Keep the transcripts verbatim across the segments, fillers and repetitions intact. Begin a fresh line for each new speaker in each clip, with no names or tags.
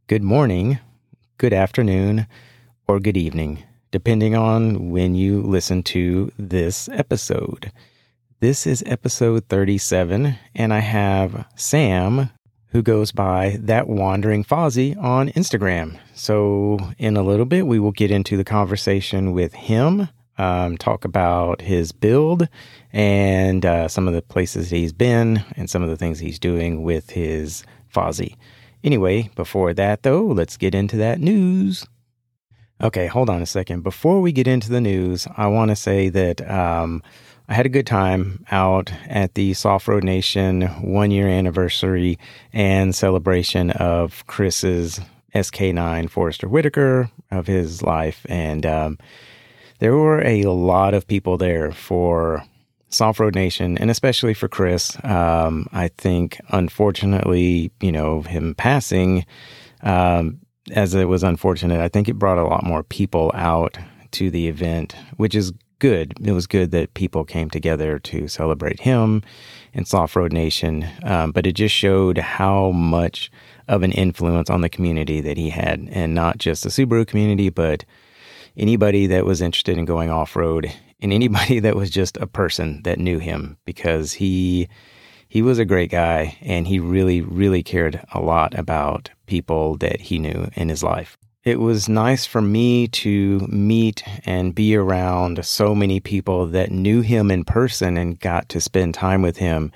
good morning, good afternoon, or good evening, depending on when you listen to this episode. This is episode thirty-seven, and I have Sam, who goes by That Wandering Fozzie on Instagram. So in a little bit, we will get into the conversation with him, um, talk about his build and uh, some of the places he's been and some of the things he's doing with his Fozzie. Anyway, before that, though, let's get into that news. Okay, hold on a second. Before we get into the news, I want to say that um, I had a good time out at the Soft Road Nation one-year anniversary and celebration of Chris's S K nine Forester Whitaker, of his life. And um, there were a lot of people there for Soft Road Nation, and especially for Chris. Um, I think, unfortunately, you know, him passing, um, as it was unfortunate, I think it brought a lot more people out to the event, which is good. It was good that people came together to celebrate him and Soft Road Nation, um, but it just showed how much of an influence on the community that he had, and not just the Subaru community, but anybody that was interested in going off-road, and anybody that was just a person that knew him, because he he was a great guy, and he really, really cared a lot about people that he knew in his life. It was nice for me to meet and be around so many people that knew him in person and got to spend time with him.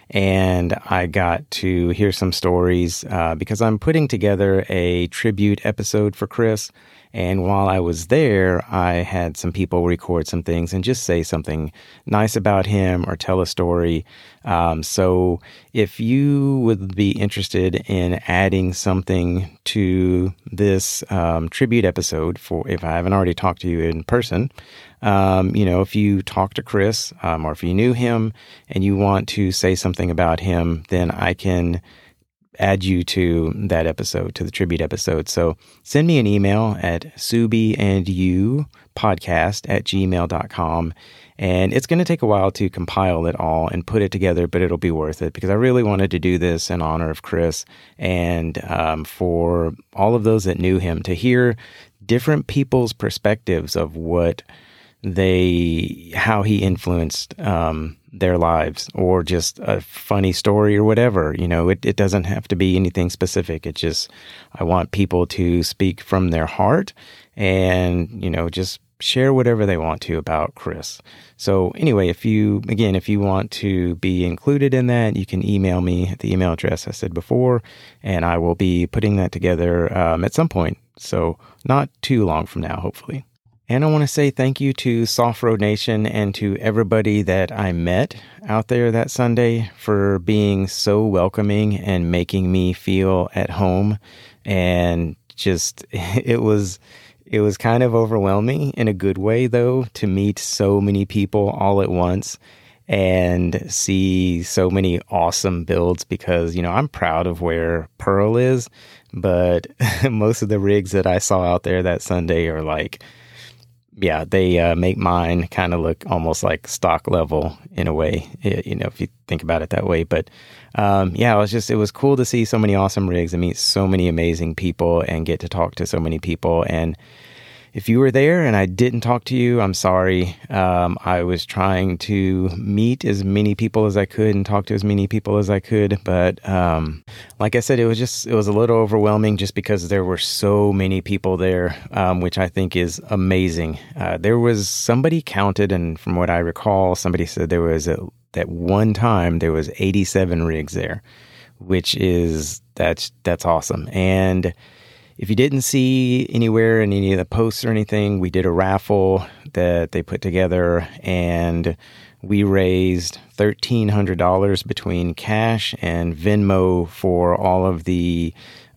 And I got to hear some stories uh, because I'm putting together a tribute episode for Chris. And while I was there, I had some people record some things and just say something nice about him or tell a story. Um, so if you would be interested in adding something to this um, tribute episode, for if I haven't already talked to you in person, um, you know, if you talk to Chris um, or if you knew him and you want to say something about him, then I can add you to that episode, to the tribute episode. So send me an email at subiandyou podcast at gmail dot com. And it's going to take a while to compile it all and put it together, but it'll be worth it because I really wanted to do this in honor of Chris and um, for all of those that knew him, to hear different people's perspectives of what they, how he influenced um, their lives, or just a funny story or whatever. You know, it, it doesn't have to be anything specific. It just, I want people to speak from their heart and, you know, just share whatever they want to about Chris. So anyway, if you, again, if you want to be included in that, you can email me at the email address I said before, and I will be putting that together um, at some point. So not too long from now, hopefully. And I want to say thank you to Soft Road Nation and to everybody that I met out there that Sunday for being so welcoming and making me feel at home. And just, it was, it was kind of overwhelming in a good way, though, to meet so many people all at once and see so many awesome builds, because, you know, I'm proud of where Pearl is, but most of the rigs that I saw out there that Sunday are like, yeah, they uh, make mine kind of look almost like stock level in a way, you know, if you think about it that way. But um, yeah, it was just, it was cool to see so many awesome rigs and meet so many amazing people and get to talk to so many people. And if you were there and I didn't talk to you, I'm sorry. Um, I was trying to meet as many people as I could and talk to as many people as I could. But um, like I said, it was just, it was a little overwhelming just because there were so many people there, um, which I think is amazing. Uh, there was somebody counted, and from what I recall, somebody said there was, a, at one time, there was eighty-seven rigs there, which is, that's, that's awesome. And if you didn't see anywhere in any of the posts or anything, we did a raffle that they put together, and we raised thirteen hundred dollars between cash and Venmo for all of the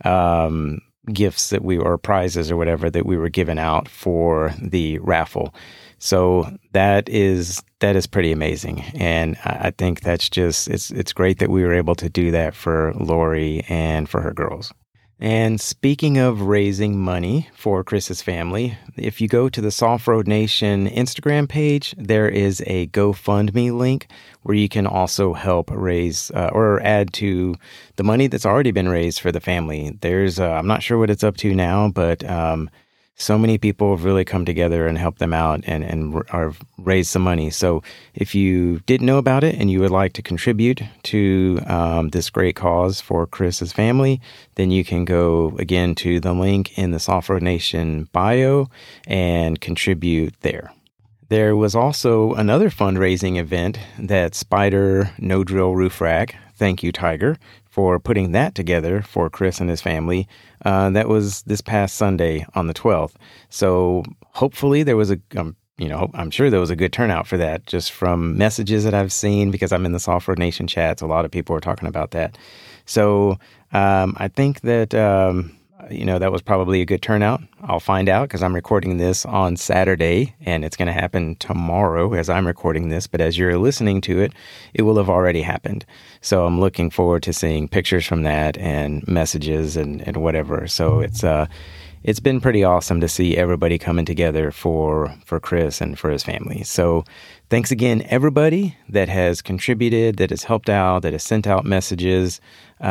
um, gifts that we, or prizes or whatever that we were giving out for the raffle. So that is, that is pretty amazing. And I think that's just, it's, it's great that we were able to do that for Lori and for her girls. And speaking of raising money for Chris's family, if you go to the Soft Road Nation Instagram page, there is a GoFundMe link where you can also help raise uh, or add to the money that's already been raised for the family. There's, uh, I'm not sure what it's up to now, but um, so many people have really come together and helped them out and, and are raised some money. So if you didn't know about it and you would like to contribute to um, this great cause for Chris's family, then you can go again to the link in the Soft Road Nation bio and contribute there. There was also another fundraising event that Spider No Drill Roof Rack, thank you, Tiger, for putting that together for Chris and his family. Uh, that was this past Sunday on the twelfth. So hopefully there was a, um, you know, I'm sure there was a good turnout for that, just from messages that I've seen, because I'm in the Soft Road Nation chats. A lot of people are talking about that. So um, I think that, um, you know, that was probably a good turnout. I'll find out because I'm recording this on Saturday and it's going to happen tomorrow as I'm recording this. But as you're listening to it, it will have already happened. So I'm looking forward to seeing pictures from that and messages and, and whatever. So it's uh, it's been pretty awesome to see everybody coming together for, for Chris and for his family. So thanks again, everybody that has contributed, that has helped out, that has sent out messages.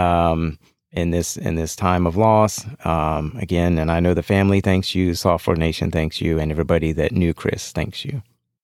Um, in this in this time of loss. Um, again, and I know the family thanks you, Soft Road Nation thanks you, and everybody that knew Chris thanks you.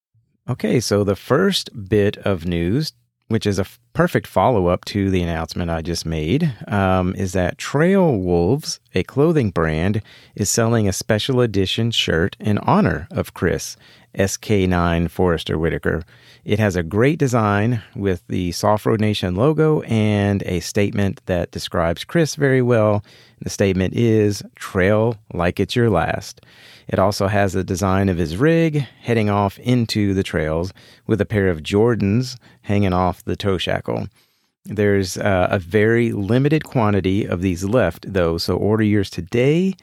Okay, so the first bit of news, which is a f- perfect follow-up to the announcement I just made, um, is that Trail Wolves, a clothing brand, is selling a special edition shirt in honor of Chris, S K nine Forrester Whitaker. It has a great design with the Soft Road Nation logo and a statement that describes Chris very well. The statement is, "Trail like it's your last." It also has a design of his rig heading off into the trails with a pair of Jordans hanging off the toe shackle. There's uh, a very limited quantity of these left, though, so order yours today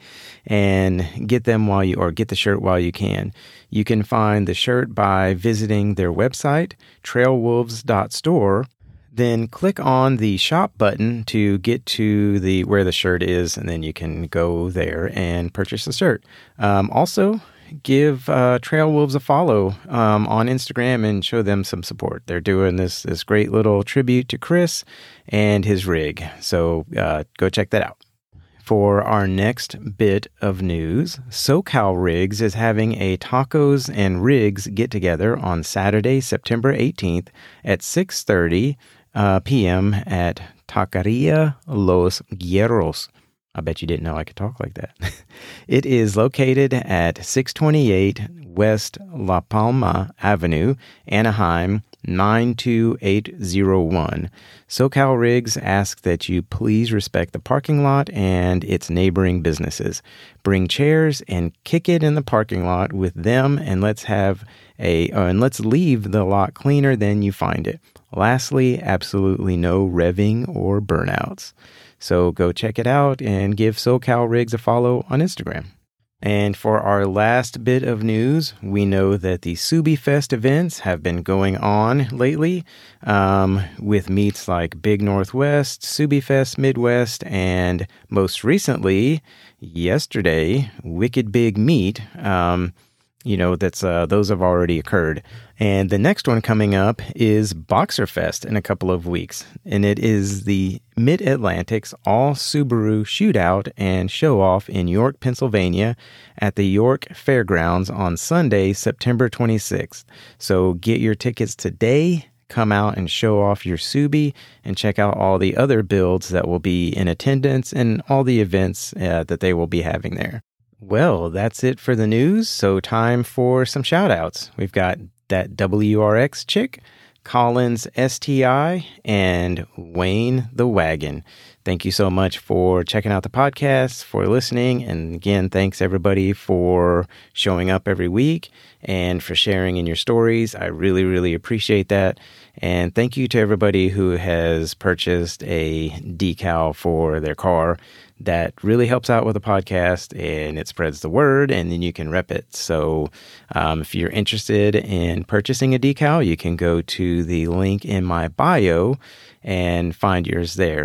and get them while you, or get the shirt while you can. You can find the shirt by visiting their website, trail wolves dot store. Then click on the shop button to get to the where the shirt is, and then you can go there and purchase the shirt. Um, also, give uh, Trail Wolves a follow um, on Instagram and show them some support. They're doing this this great little tribute to Chris and his rig. So uh, go check that out. For our next bit of news, SoCal Rigs is having a Tacos and Rigs get-together on Saturday, September eighteenth at six thirty uh, p.m. at Taqueria Los Guerreros. I bet you didn't know I could talk like that. It is located at six twenty-eight West La Palma Avenue, Anaheim, nine two eight zero one. SoCal Rigs asks that you please respect the parking lot and its neighboring businesses. Bring chairs and kick it in the parking lot with them, and let's have a uh, and let's leave the lot cleaner than you find it. Lastly, absolutely no revving or burnouts. So go check it out and give SoCal Rigs a follow on Instagram. And for our last bit of news, we know that the Subi Fest events have been going on lately um, with meets like Big Northwest, Subi Fest Midwest, and most recently, yesterday, Wicked Big Meet. Um, you know, that's uh, those have already occurred. And the next one coming up is Boxer Fest in a couple of weeks. And it is the Mid-Atlantic's All Subaru Shootout and Show-Off in York, Pennsylvania at the York Fairgrounds on Sunday, September twenty-sixth. So get your tickets today. Come out and show off your Subi and check out all the other builds that will be in attendance and all the events uh, that they will be having there. Well, that's it for the news, so time for some shout-outs. We've got that W R X chick, Collins S T I, and Wayne the Wagon. Thank you so much for checking out the podcast, for listening, and again, thanks everybody for showing up every week and for sharing in your stories. I really, really appreciate that. And thank you to everybody who has purchased a decal for their car. That really helps out with the podcast and it spreads the word, and then you can rep it. So um, if you're interested in purchasing a decal, you can go to the link in my bio and find yours there.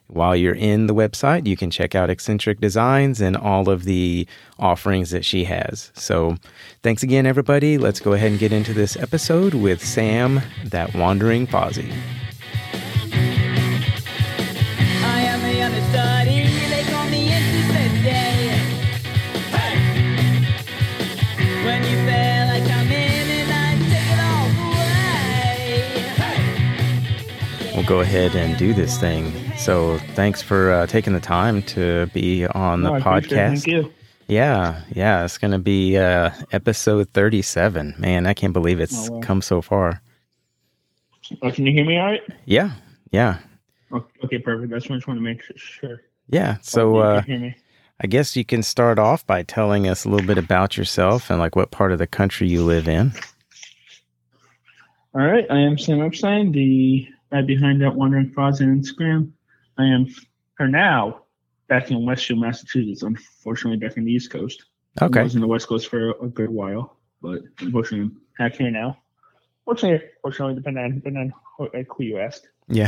while you're in the website, you can check out Eccentric Designs and all of the offerings that she has. So thanks again, everybody. Let's go ahead and get into this episode with Sam, that wandering posse.
I am the understudy, they call me Instant Day. Hey! When you fail, I come in and I take it all away. Hey!
We'll go ahead and do this thing. So thanks for uh, taking the time to be on the
no,
podcast.
Thank you.
Yeah, yeah, it's going to be uh, episode thirty-seven. Man, I can't believe it's
oh, wow.
come so far.
Oh, can you hear me all right?
Yeah, yeah.
Okay, perfect. I just want to make sure.
Yeah, so uh,
hear me.
I guess you can start off by telling us a little bit about yourself and like what part of the country you live in.
All right, I am Sam Epstein, the guy behind that Wandering Frauds on Instagram. I am, for now, back in Westfield, Massachusetts. Unfortunately, back on the East Coast.
Okay.
I was in the West Coast for a good while, but unfortunately, I'm back here now. Fortunately, fortunately, depending on, depending on who, who you asked.
Yeah.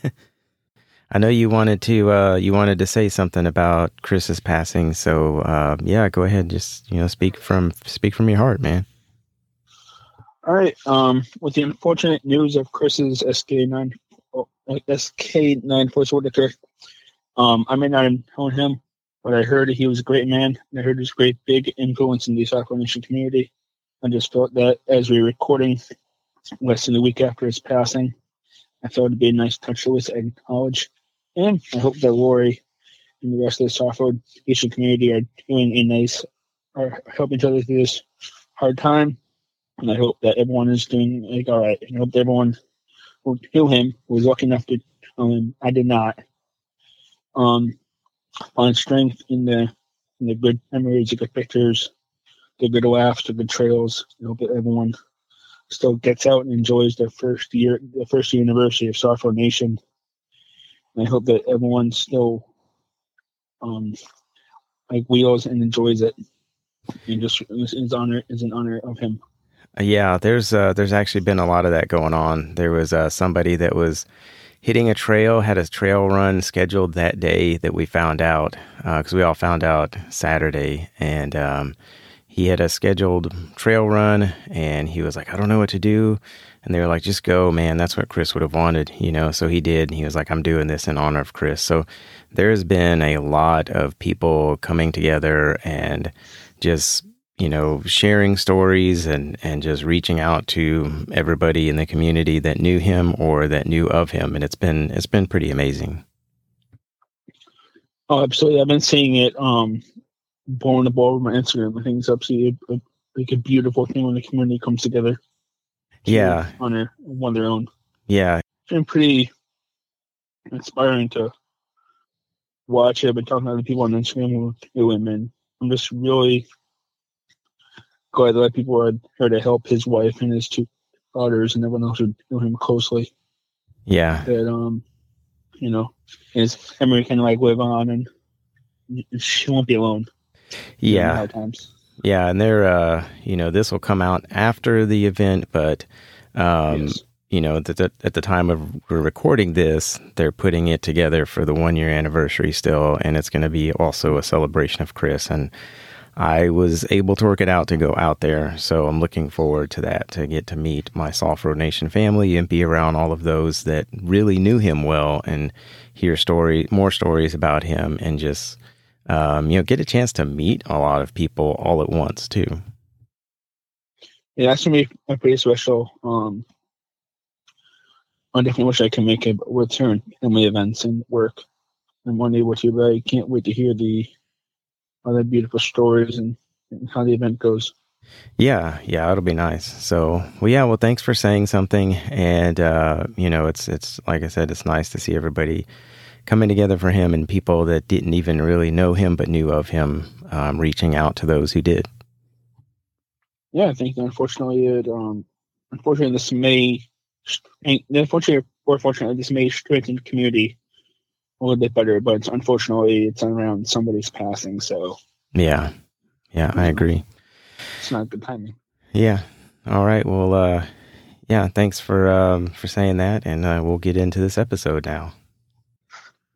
I know you wanted to uh, you wanted to say something about Chris's passing, so uh, yeah, go ahead. Just you know, speak from speak from your heart, man.
All right. Um, with the unfortunate news of Chris's S K nine S K nine Force Whitaker, um, I may not have known him, but I heard he was a great man. I heard he was a great big influence in the Software Nation community. I just felt that as we were recording less than a week after his passing, I thought it'd be a nice touch to always acknowledge. And I hope that Rory and the rest of the Software Nation community are doing a nice, are helping each other through this hard time. And I hope that everyone is doing like all right. And I hope that everyone who knew him was lucky enough to know him. I did not. Um, find strength in the in the good memories, the good pictures, the good laughs, the good trails. I hope that everyone still gets out and enjoys their first year, the first year anniversary of Software Nation. And I hope that everyone still um like wheels and enjoys it. And just is honor is an honor of him.
Yeah, there's uh, there's actually been a lot of that going on. There was uh, somebody that was hitting a trail, had a trail run scheduled that day that we found out, because uh, we all found out Saturday, and um, he had a scheduled trail run, and he was like, I don't know what to do. And they were like, just go, man. That's what Chris would have wanted, you know? So he did. He was like, I'm doing this in honor of Chris. So there's been a lot of people coming together and just, you know, sharing stories and, and just reaching out to everybody in the community that knew him or that knew of him. And it's been, it's been pretty amazing.
Oh, absolutely. I've been seeing it, um, blowing up all over my Instagram. I think it's absolutely a, a, like a beautiful thing when the community comes together.
Yeah.
Honor one of their own.
Yeah.
It's been pretty inspiring to watch it. I've been talking to other people on Instagram who knew him, and I'm just really glad that people are here to help his wife and his two daughters and everyone else who knew him closely.
Yeah.
That, um, you know, his memory can like live on and she won't be alone.
Yeah.
Hard times.
Yeah. And they're, uh, you know, this will come out after the event, but, um,
yes.
you know, the, the, at the time of we're recording this, they're putting it together for the one year anniversary still. And it's going to be also a celebration of Chris. And I was able to work it out to go out there. So I'm looking forward to that, to get to meet my Software Nation family and be around all of those that really knew him well and hear story, more stories about him and just, um, you know, get a chance to meet a lot of people all at once too.
Yeah, that's going to be a pretty special. Um, I definitely wish I could make a return in my events and work. And one day with you, but I can't wait to hear the other beautiful stories and, and how the event goes.
Yeah, yeah, it'll be nice. So, well, yeah, well, thanks for saying something. And, uh, you know, it's, it's like I said, it's nice to see everybody coming together for him and people that didn't even really know him but knew of him, um, reaching out to those who did.
Yeah, I think unfortunately, it, um, unfortunately, this may, unfortunately, or fortunately, this may strengthen the community a little bit better, but unfortunately, it's around somebody's passing, so.
Yeah, yeah, I agree.
It's not good timing.
Yeah. All right. Well, uh, yeah, thanks for um, for saying that, and uh, we'll get into this episode now.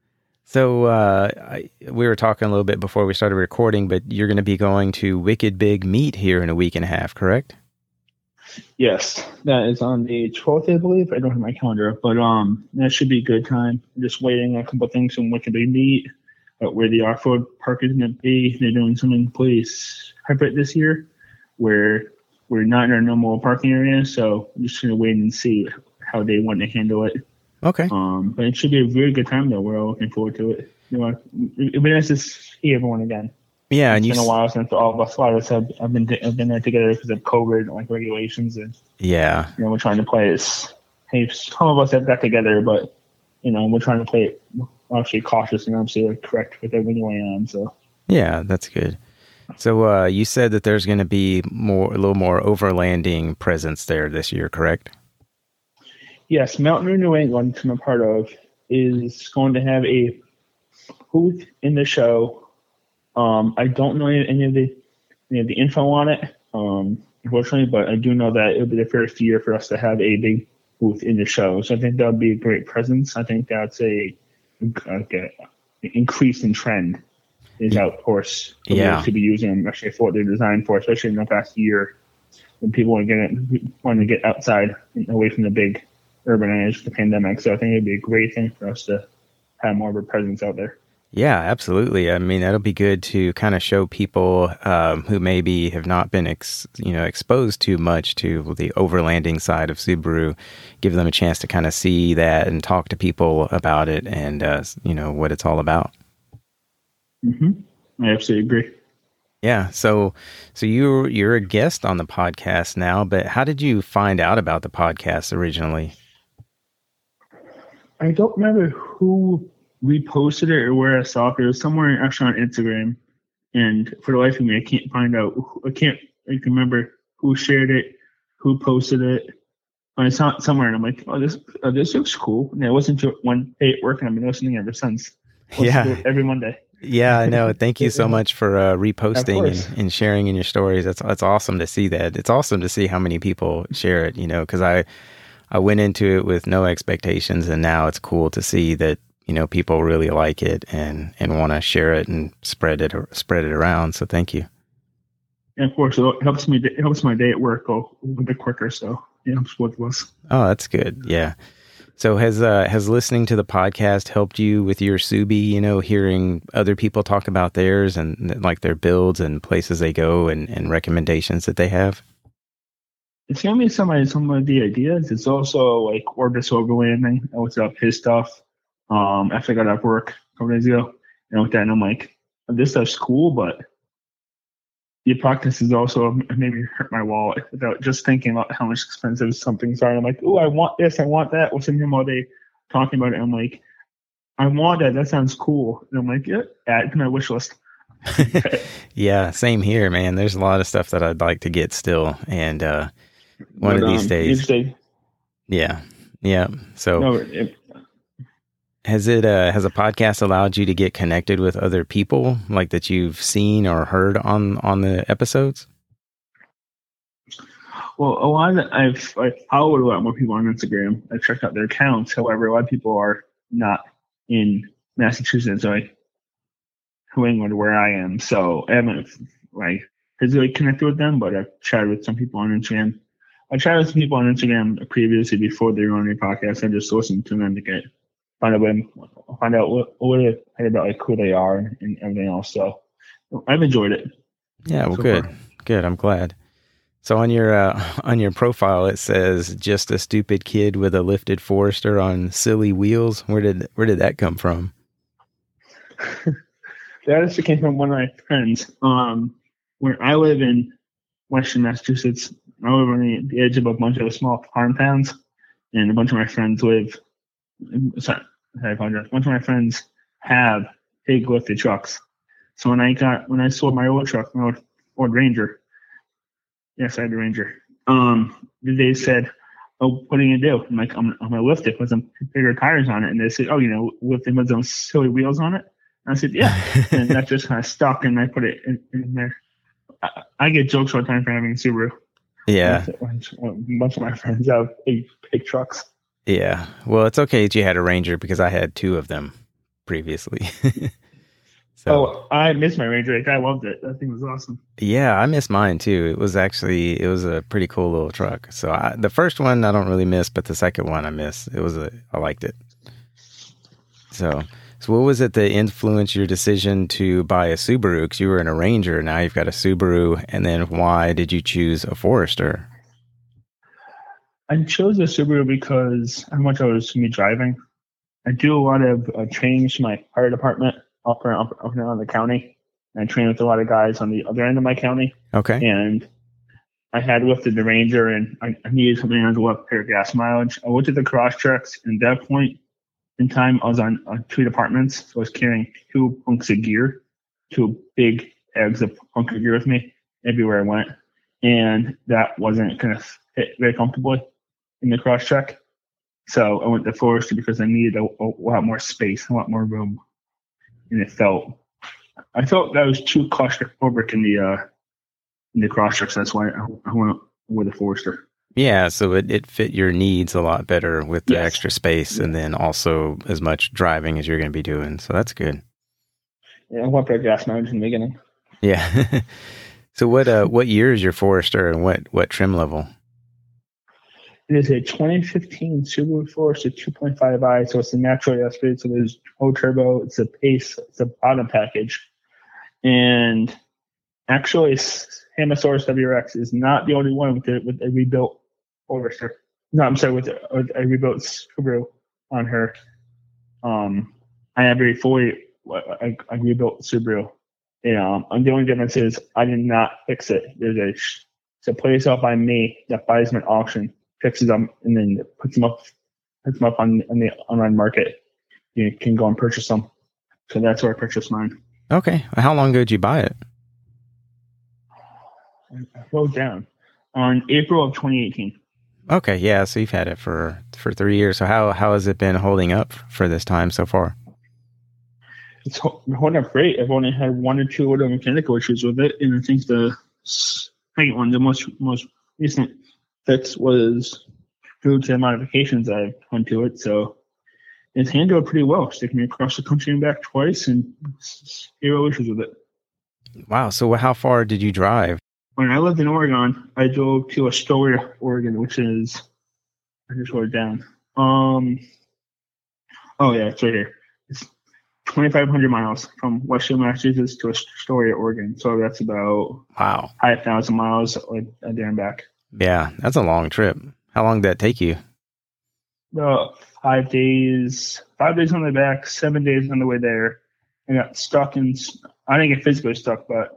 So uh, I, we were talking a little bit before we started recording, but you're going to be going to Wicked Big Meat here in a week and a half, correct?
Yes, that is on the twelfth, I believe. I don't have my calendar, but um, that should be a good time. I'm just waiting on a couple of things from Wicked Big Meat, but where the off-road park is going to be. They're doing something police hybrid this year, where we're not in our normal parking area, so I'm just going to wait and see how they want to handle it.
Okay.
Um, but it should be a very good time, though. We're all looking forward to it. You know, it'd be nice to see everyone again.
Yeah,
it's
and
been
you
a while since all of us, a lot of us have, have been have been there together because of COVID, like regulations, and
yeah,
you know, we're trying to play it. Hey, some of us have got together, but you know, we're trying to play it actually cautious and obviously correct with everything going on. So
yeah, that's good. So uh, you said that there's going to be more, a little more overlanding presence there this year, correct?
Yes, Mountaineer New England, which I'm a part of, is going to have a booth in the show. Um, I don't know any of the any of the info on it, um, unfortunately, but I do know that it'll be the first year for us to have a big booth in the show. So I think that would be a great presence. I think that's a, like a increase in trend. Is out, of course,
yeah,
to be using them actually for what they're designed for, especially in the past year when people want to get want to get outside and away from the big urban areas, the pandemic. So I think it'd be a great thing for us to have more of a presence out there.
Yeah, absolutely. I mean, that'll be good to kind of show people um, who maybe have not been, ex- you know, exposed too much to the overlanding side of Subaru, give them a chance to kind of see that and talk to people about it and, uh, you know, what it's all about.
Mm-hmm. I absolutely agree.
Yeah. So, so you're, you're a guest on the podcast now, but how did you find out about the podcast originally?
I don't remember who reposted it or where I saw it. It was somewhere actually on Instagram, and for the life of me, I can't find out. I can't. I can remember who shared it, who posted it. I saw it somewhere, and I'm like, "Oh, this, oh, this looks cool." And it wasn't just one day at work, and I've been listening ever since.
Yeah,
every Monday.
Yeah, I know. Thank you so much for uh, reposting and, and sharing in your stories. That's that's awesome to see that. It's awesome to see how many people share it. You know, because I I went into it with no expectations, and now it's cool to see that, you know, people really like it and, and want to share it and spread it spread it around. So thank you.
And of course, it helps me. It helps my day at work go a little bit quicker. So it helps both of us.
Oh, that's good. Yeah. So has uh, has listening to the podcast helped you with your Subi? You know, hearing other people talk about theirs and like their builds and places they go and, and recommendations that they have.
It's given me some of some of the ideas. It's also like Orbis overlanding. I looked up his stuff. Um, after I got off work a couple days ago, and I looked at it and I'm like, this stuff's cool, but the practice is also maybe hurt my wallet without just thinking about how much expensive some things are. And I'm like, oh, I want this, I want that. We're sitting here all day talking about it. I'm like, I want that. That sounds cool. And I'm like, yeah, add it to my wish list.
Yeah, same here, man. There's a lot of stuff that I'd like to get still, and uh, one but, of these um, days. Day, yeah, yeah. So. No, it, Has it uh, has a podcast allowed you to get connected with other people like that you've seen or heard on, on the episodes?
Well, a lot of I've I followed a lot more people on Instagram. I've checked out their accounts. However, a lot of people are not in Massachusetts or like New England where I am. So I haven't like physically connected with them, but I've chatted with some people on Instagram. I chatted with some people on Instagram previously before they were on your podcast. I just listened to them to get Find out what, find out what, what about like who they are and everything else. So I've enjoyed it.
Yeah, well, so good, far. Good. I'm glad. So on your uh, on your profile, it says just a stupid kid with a lifted Forester on silly wheels. Where did where did that come from?
That actually came from one of my friends. Um, where I live in Western Massachusetts, I live on the, the edge of a bunch of small farm towns, and a bunch of my friends live. Sorry, I apologize. A bunch of my friends have big lifted trucks. So when I got when I sold my old truck, my old Ford Ranger, yes, I had a Ranger. Um, they said, "Oh, what are you gonna do?" I'm like, "I'm, I'm gonna lift it with some bigger tires on it." And they said, "Oh, you know, lift it with some silly wheels on it." And I said, "Yeah," and that just kind of stuck, and I put it in, in there. I, I get jokes all the time for having a Subaru.
Yeah,
a bunch of my friends have big, big trucks.
Yeah. Well, it's okay that you had a Ranger because I had two of them previously.
So, oh, I missed my Ranger. I loved it. That thing was awesome.
Yeah, I miss mine too. It was actually it was a pretty cool little truck. So I, the first one I don't really miss, but the second one I miss. It was a I liked it. So, so what was it that influenced your decision to buy a Subaru? Because you were in a Ranger, now you've got a Subaru, and then why did you choose a Forester?
I chose a Subaru because how much I was going to be driving. I do a lot of uh, training to my fire department up and up, up and around the county. And I train with a lot of guys on the other end of my county.
Okay.
And I had lifted the Ranger, and I, I needed something on the left pair of gas mileage. I looked at the cross tracks, and at that point in time, I was on, on two departments. So I was carrying two hunks of gear, two big bags of hunk of gear with me everywhere I went. And that wasn't going to fit very comfortably in the cross track. So I went to Forester because I needed a, a lot more space, a lot more room. And it felt, I felt that was too claustrophobic in the, uh, in the cross tracks. That's why I, I went with a Forester.
Yeah, so it, it fit your needs a lot better with the
Yes.
extra space, and then also as much driving as you're going to be doing. So that's good.
Yeah, I want better gas mileage in the beginning.
Yeah. So what uh what year is your Forester, and what what trim level?
It is a twenty fifteen Subaru Forester two point five i, so it's a naturally aspirated. So there's no turbo. It's a pace. It's a bottom package, and actually, Hamasaurus W R X is not the only one with a, with a rebuilt Forester. No, I'm sorry, with a, with a rebuilt Subaru on her. Um, I have a fully a, a rebuilt Subaru. Yeah, um, the only difference is I did not fix it. There's a it's a place out by me that buys them at auction, fixes them, and then puts them up, puts them up on, on the online market. You can go and purchase them. So that's where I purchased mine.
Okay. How long ago did you buy it?
I wrote down on April of twenty eighteen.
Okay, yeah. So you've had it for for three years. So how how has it been holding up for this time so far?
It's holding up great. I've only had one or two little mechanical issues with it, and I think the second one, the most most recent fix, was due to the modifications I've done to it. So it's handled pretty well. It's taken me across the country and back twice, and zero issues with it.
Wow. So how far did you drive?
When I lived in Oregon, I drove to Astoria, Oregon, which is, I just wrote it down. Um, oh yeah, it's right here. It's twenty-five hundred miles from Western Massachusetts to Astoria, Oregon. So that's about
Wow,
five thousand miles there and back.
Yeah, that's a long trip. How long did that take you?
Uh, five days, five days on the back, seven days on the way there. I got stuck in, I didn't get physically stuck, but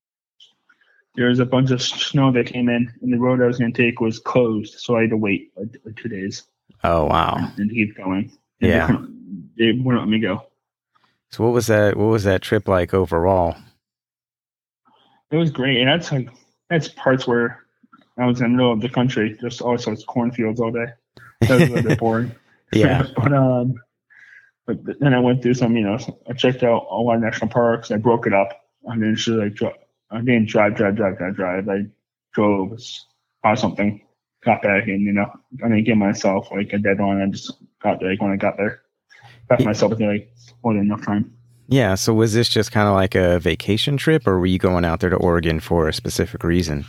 there was a bunch of snow that came in, and the road I was going to take was closed, so I had to wait like, like two days.
Oh, wow.
And, and keep going. And
Yeah.
They wouldn't, they wouldn't let me go.
So what was that? What was that trip like overall?
It was great, and that's like that's parts where I was in the middle of the country, just all sorts of cornfields all day. That was a little bit boring.
Yeah.
but um, but then I went through some, you know, I checked out a lot of national parks. I broke it up. I didn't just like dri- I didn't drive, drive, drive, drive, drive. I drove, saw something, got back, and you know, I didn't give myself like a deadline. I just got there like, when I got there. Got myself within like more than enough time.
Yeah. So was this just kind of like a vacation trip, or were you going out there to Oregon for a specific reason?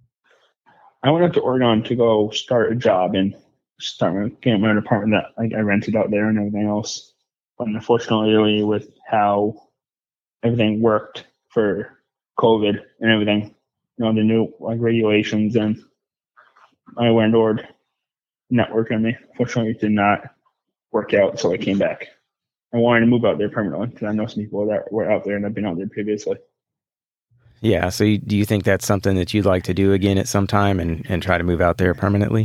I went out to Oregon to go start a job and start getting my apartment that like, I rented out there and everything else. But unfortunately, with how everything worked for COVID and everything, you know, the new like regulations and my landlord network on me, unfortunately, it did not work out. So I came back. I wanted to move out there permanently because I know some people that were out there and I've been out there previously.
Yeah. So you, do you think that's something that you'd like to do again at some time and, and try to move out there permanently?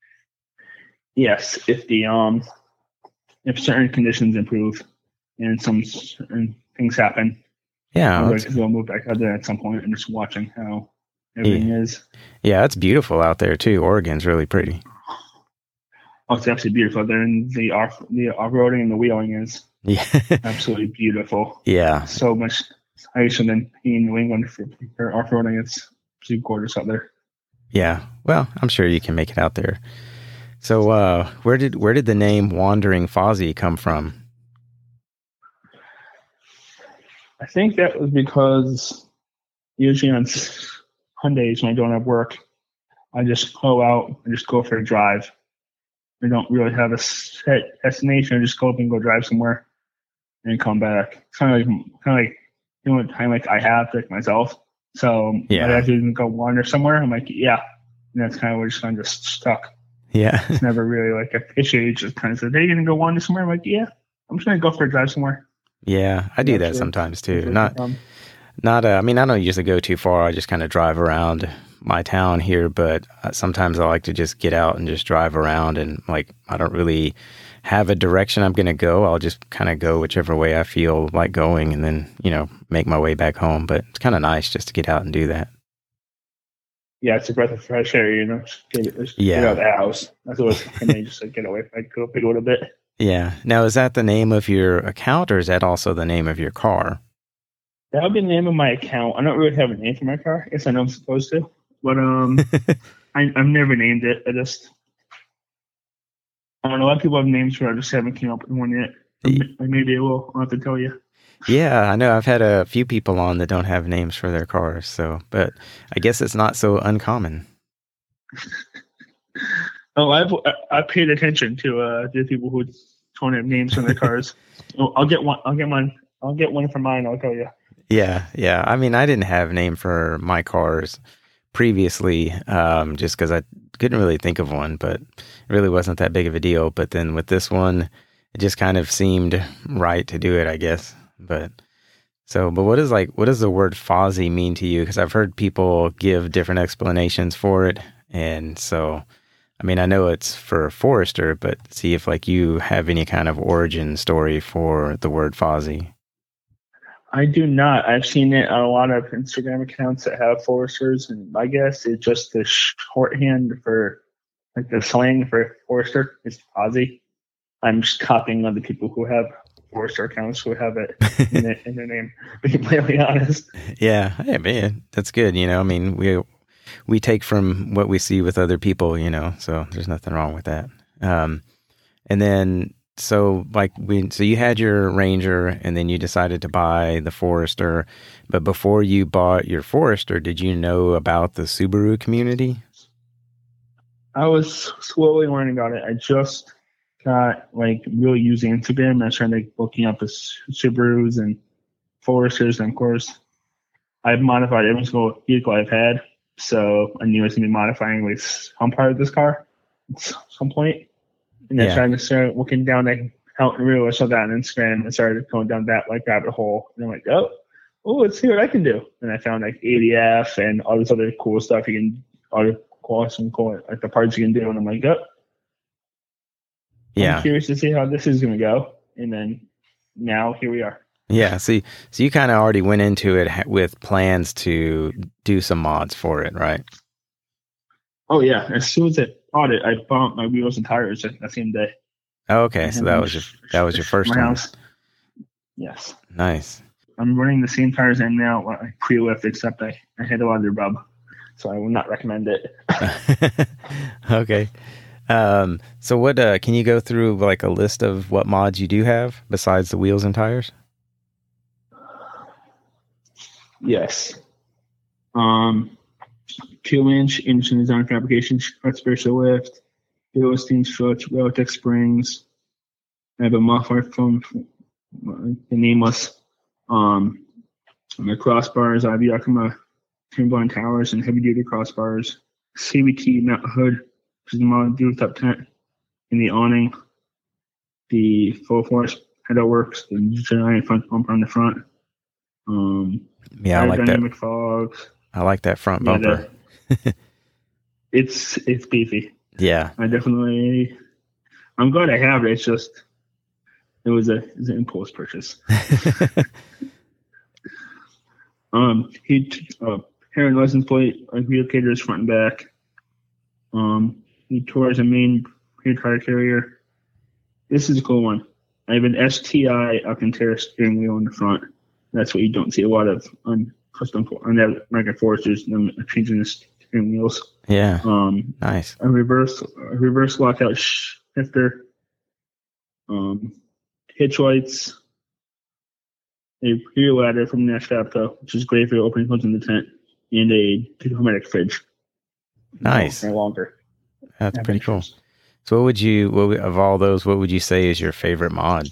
Yes, if the um if certain conditions improve and some certain things happen,
Yeah.
I'd like
that's-
to go move back out there at some point and just watching how everything is.
Yeah. It's beautiful out there too. Oregon's really pretty.
Oh, it's absolutely beautiful out there, and the off the off roading and the wheeling is
Yeah.
absolutely beautiful.
Yeah.
So much nicer than in New England for, for off roading. It's pretty gorgeous out there.
Yeah. Well, I'm sure you can make it out there. So, uh, where did where did the name Wandering Fozzie come from?
I think that was because usually on Sundays when I don't have work, I just go out and just go for a drive. I don't really have a set destination. I just go up and go drive somewhere and come back. Kind of like, kind of like, you know, time like I have like myself. So
yeah.
I have to even go wander somewhere. I'm like, yeah. And that's kind of where it's kind of just stuck.
Yeah.
It's never really like appreciated. Just kind of said, hey, you going to go wander somewhere? I'm like, yeah, I'm just going to go for a drive somewhere.
Yeah. I do that sometimes too. Not, not, uh, I mean, I don't usually go too far. I just kind of drive around my town here, but sometimes I like to just get out and just drive around, and like, I don't really have a direction I'm going to go. I'll just kind of go whichever way I feel like going, and then, you know, make my way back home. But it's kind of nice just to get out and do that.
Yeah, it's a breath of fresh air, you know. Just get, just
yeah.
get out of the house. That's what it's kind of just like get away. Like go up a little bit.
Yeah. Now, is that the name of your account, or is that also the name of your car?
That would be the name of my account. I don't really have a name for my car. I guess I know I'm supposed to, but um, I, I've never named it. I just, I don't know. A lot of people have names for it. I just haven't came up with one yet. Or maybe I will. I'll have to tell you.
Yeah, I know. I've had a few people on that don't have names for their cars. So, but I guess it's not so uncommon.
oh, I've I paid attention to uh the people who don't have names on their cars. oh, I'll get one. I'll get one. I'll get one for mine. I'll tell you.
Yeah, yeah. I mean, I didn't have a name for my cars previously, um, just because I couldn't really think of one, but it really wasn't that big of a deal. But then with this one, it just kind of seemed right to do it, I guess. But so, but what is like, what does the word Fozzie mean to you? Because I've heard people give different explanations for it. And so, I mean, I know it's for Forester, but see if like you have any kind of origin story for the word Fozzie.
I do not. I've seen it on a lot of Instagram accounts that have Foresters, and I guess it's just the shorthand for like the slang for Forester is Fozzie. I'm just copying other people who have Forester accounts who have it in, it, in their name, to be completely honest.
Yeah, hey, man, that's good. You know, I mean, we we take from what we see with other people, you know, so there's nothing wrong with that. Um, and then, so like we, so you had your Ranger, and then you decided to buy the Forester. But before you bought your Forester, did you know about the Subaru community?
I was slowly learning about it. I just got like really using Instagram. I started like looking up the Subarus and Foresters, and of course, I've modified every single vehicle I've had. So I knew I was going to be modifying like some part of this car at some point. And then yeah. trying to start looking down like out in real. I saw that on Instagram and started going down that like rabbit hole. And I'm like, oh, oh, let's see what I can do. And I found like A D F and all this other cool stuff you can, all the cool, some cool like the parts you can do. And I'm like, oh,
yeah.
I'm curious to see how this is going to go. And then now here we are.
Yeah. See, so you kind of already went into it with plans to do some mods for it, right?
Oh yeah. As soon as I bought it, I bought my wheels and tires that same day.
Oh, okay. So that was your, that was your first
my
one.
house. Yes.
Nice.
I'm running the same tires in now, I pre-lift, except I, I had a lot of rub. So I would not recommend it.
Okay. Um, so what, uh, can you go through like a list of what mods you do have besides the wheels and tires?
Yes. Um, two inch engine design fabrication, special lift, Philistine struts, Reltec springs. I have a muffler from the Nameless. Um, my crossbars, I have Yakima Timberline towers and heavy duty crossbars. C V T mount hood, which is the mod dual top tent, in the awning, the full force pedal works, the giant front bumper on the front. Um,
yeah, I like that.
Fog.
I like that front bumper.
Yeah, the, it's it's beefy.
Yeah,
I definitely. I'm glad I have it. It's just it was a it was an impulse purchase. um, he uh, hair and license plate, like relocators front and back. Um, he tours a main rear tire carrier. This is a cool one. I have an S T I Alcantara steering wheel in the front. That's what you don't see a lot of on custom on that American Foresters. Them changing the steering wheels.
Yeah.
Um.
Nice.
A reverse, a reverse lockout shifter. Um, hitch lights. a pre-ladder from Nashville, which is great for opening closing the tent, and a hermetic fridge.
Nice.
No longer.
That's pretty cool. So what would you, what would, of all those, what would you say is your favorite mod?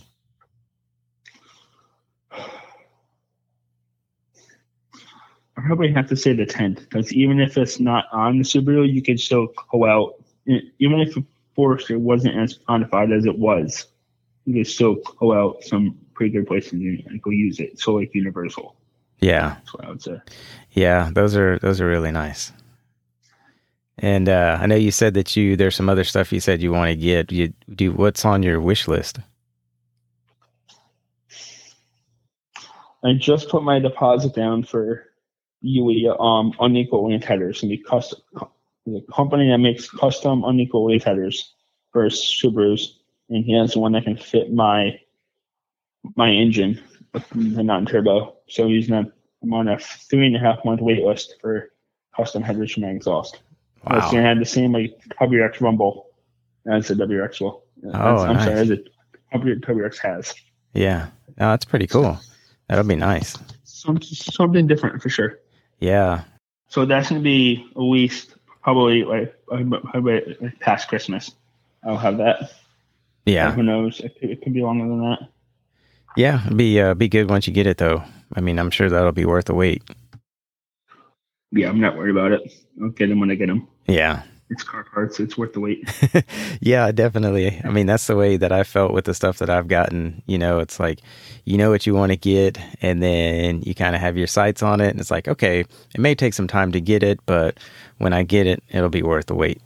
I probably have to say the tent, because even if it's not on the Subaru, you can still go out. Even if the Forester wasn't as modified as it was, you can still go out some pretty good places and go use it. So like Universal.
Yeah.
That's what I would say.
Yeah, those are those are really nice. And uh, I know you said that you there's some other stuff you said you want to get. You do what's on your wish list?
I just put my deposit down for U E um unequal link headers, and be custom the company that makes custom unequal link headers for Subarus, and he has one that can fit my my engine, the non-turbo. So he's not. I'm on a three and a half month wait list for custom headers for my exhaust.
Wow.
It's gonna have the same like W X Rumble as the W X will.
Oh,
I'm
nice.
sorry, as the W X has.
Yeah, no, that's pretty cool. That'll be nice.
Some, something different for sure.
Yeah.
So that's gonna be at least probably like probably past Christmas. I'll have that.
Yeah.
Who knows? It could, it could be longer than that.
Yeah, it'd be uh, be good once you get it though. I mean, I'm sure that'll be worth the wait.
Yeah, I'm not worried about it. I'll get them when I get them.
Yeah.
It's car parts. It's worth the wait.
Yeah, definitely. I mean, that's the way that I felt with the stuff that I've gotten. You know, it's like, you know what you want to get, and then you kind of have your sights on it, and it's like, okay, it may take some time to get it, but when I get it, it'll be worth the wait.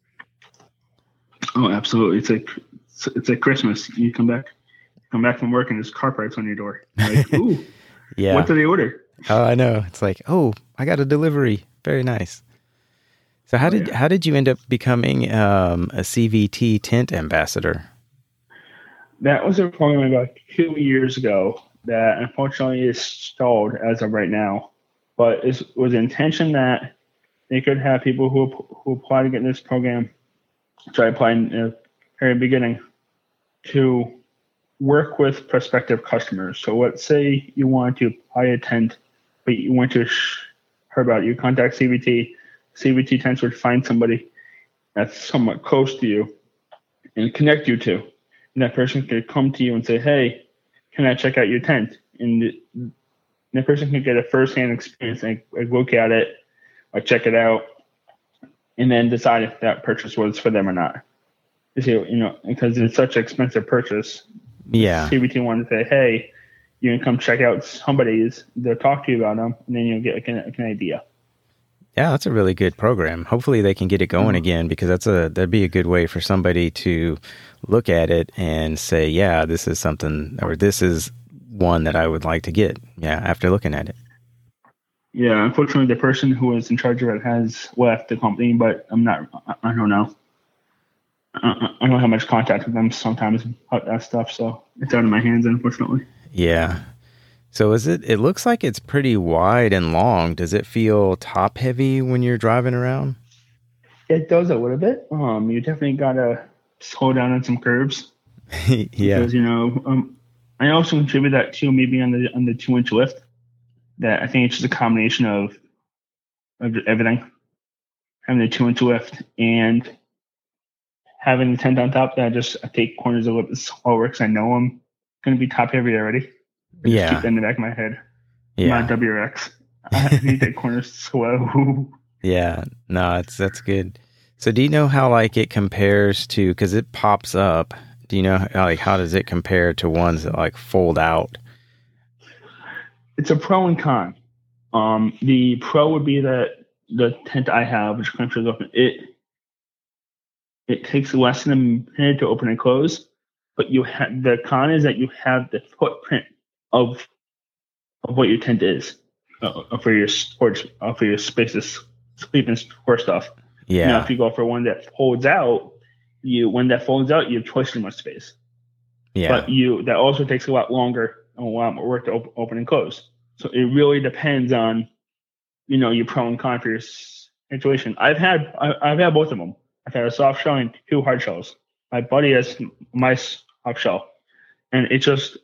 Oh, absolutely. It's like it's like Christmas. You come back, come back from work, and there's car parts on your door. Like, ooh,
yeah.
What did they order?
Oh, I know. It's like, oh, I got a delivery. Very nice. So how
Oh,
did
yeah.
how did you end up becoming um, a C V T tent ambassador?
That was a program about two years ago that unfortunately is stalled as of right now. But it was the intention that they could have people who who apply to get in this program, which I applied in the very beginning, to work with prospective customers. So let's say you want to buy a tent, but you want to sh- hear about it. You contact C V T. C V T Tents would find somebody that's somewhat close to you and connect you to. And that person could come to you and say, hey, can I check out your tent? And that person can get a first-hand experience and like, look at it, or check it out, and then decide if that purchase was for them or not. You see, you know, because it's such an expensive purchase.
Yeah.
C V T wanted to say, hey, you can come check out somebody's, they'll talk to you about them, and then you'll get like, an, like an idea.
Yeah, that's a really good program. Hopefully they can get it going
Mm-hmm.
again, because that's a that'd be a good way for somebody to look at it and say, yeah, this is something, or this is one that I would like to get. Yeah, after looking at it.
Yeah, unfortunately, the person who was in charge of it has left the company, but I'm not, I, I don't know. I, I don't have much contact with them sometimes about that stuff, so it's out of my hands, unfortunately.
Yeah. So is it, it looks like it's pretty wide and long. Does it feel top heavy when you're driving around?
It does a little bit. Um, you definitely gotta slow down on some curves.
Yeah.
Because, you know, um, I also contribute that too, maybe on the on the two inch lift. That I think it's just a combination of of everything. Having the two inch lift and having the tent on top, that just I take corners a little bit slower because I know I'm gonna be top heavy already. I just
Yeah.
keep that in the back of my head.
Yeah.
My W X. I need that corner slow.
Yeah, no, it's that's good. So do you know how like it compares to, because it pops up, do you know how, like how does it compare to ones that like fold out?
It's a pro and con. Um, the pro would be that the tent I have, which clamshells open, it it takes less than a minute to open and close. But you have the con is that you have the footprint of of what your tent is uh, for your storage, uh, for your spaces, sleep and store stuff.
Yeah.
Now, if you go for one that folds out, you when that folds out, you have twice as much space.
Yeah.
But you that also takes a lot longer and a lot more work to op- open and close. So it really depends on, you know, your pro and con for your situation. I've had I, I've had both of them. I've had a soft shell and two hard shells. My buddy has my soft shell, and it just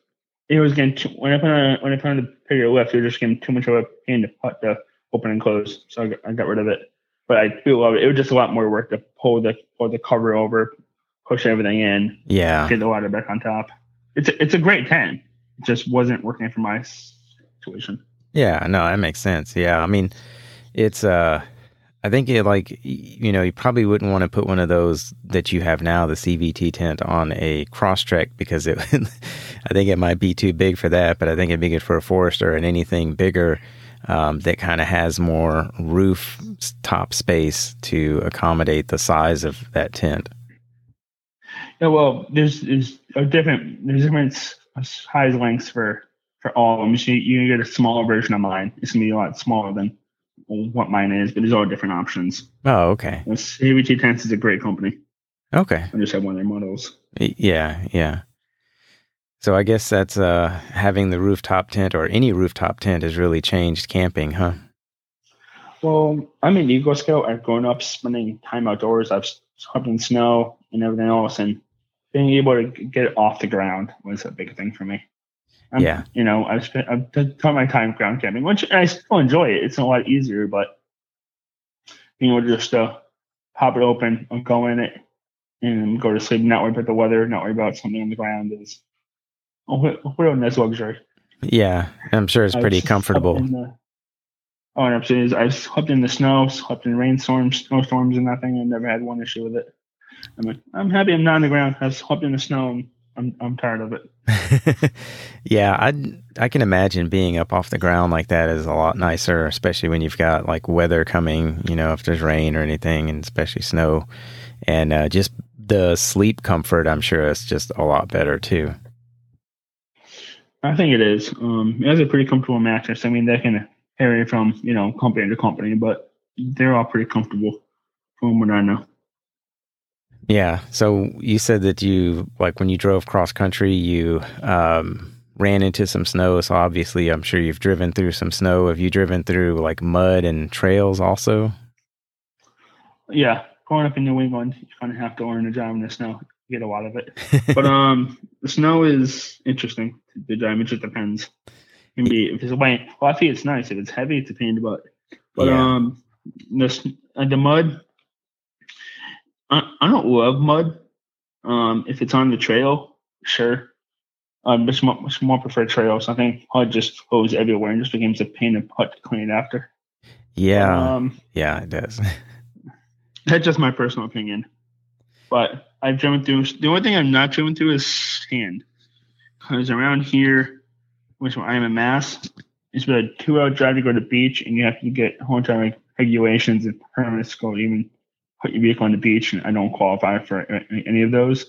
it was getting too, when I put on when I put on the bigger lift, it was just getting too much of a pain to put the open and close. So I got, I got rid of it. But I do love it. It was just a lot more work to pull the pull the cover over, push everything in,
Yeah.
get the ladder back on top. It's a, it's a great tent. It just wasn't working for my situation.
Yeah, no, that makes sense. Yeah, I mean, it's, uh, I think it like, y- you know, you probably wouldn't want to put one of those that you have now, the C V T tent, on a Crosstrek because it, I think it might be too big for that, but I think it'd be good for a Forester and anything bigger um, that kind of has more roof s- top space to accommodate the size of that tent.
Yeah, well, there's there's a different there's different size lengths for for all of them. So you, you can get a smaller version of mine. It's gonna be a lot smaller than what mine is, but there's all different options.
Oh, okay.
C V T Tents is a great company.
Okay.
I just have one of their models.
Y- Yeah, yeah. So I guess that's uh, having the rooftop tent or any rooftop tent has really changed camping, huh?
Well, I'm an Eagle Scout. I've grown up spending time outdoors. I've slept in snow and everything else, and being able to get it off the ground was a big thing for me. I'm,
Yeah.
You know, I've spent I've done my time ground camping, which I still enjoy it. It's a lot easier, but being able to just uh, pop it open and go in it and go to sleep, not worry about the weather, not worry about something on the ground is a real nice luxury.
Yeah, I'm sure it's pretty
I've slept
comfortable.
in the- Oh, and I'm saying I've slept in the snow, slept in rainstorms, snowstorms, and nothing. I've never had one issue with it. I'm like, I'm happy I'm not on the ground. I've slept in the snow, and I'm I'm tired of it.
Yeah, I I can imagine being up off the ground like that is a lot nicer, especially when you've got like weather coming, you know, if there's rain or anything, and especially snow. And uh, just the sleep comfort, I'm sure is just a lot better too.
I think it is. Um, it has a pretty comfortable mattress. I mean, they can vary from you know company to company, but they're all pretty comfortable from what I know.
Yeah. So you said that you, like when you drove cross country, you um, ran into some snow. So obviously, I'm sure you've driven through some snow. Have you driven through like mud and trails also?
Yeah, growing up in New England, you kind of have to learn to drive in the snow. You get a lot of it, but um, the snow is interesting to drive. It just depends. It can be if it's light. Well, I think it's nice. If it's heavy, it's a pain in the butt. But
Yeah.
um, this uh, the mud. I, I don't love mud. Um, if it's on the trail, sure. Um, much more, much more prefer trails. I think mud just goes everywhere and just becomes a pain in the butt to clean after.
Yeah.
Um,
Yeah, it does.
that's just my personal opinion. But I've driven through. The only thing I've not driven through is sand. Because around here, which I am in Mass, it's about a two-hour drive to go to the beach, and you have to get a whole bunch of like regulations and permits to go even put your vehicle on the beach, and I don't qualify for any of those.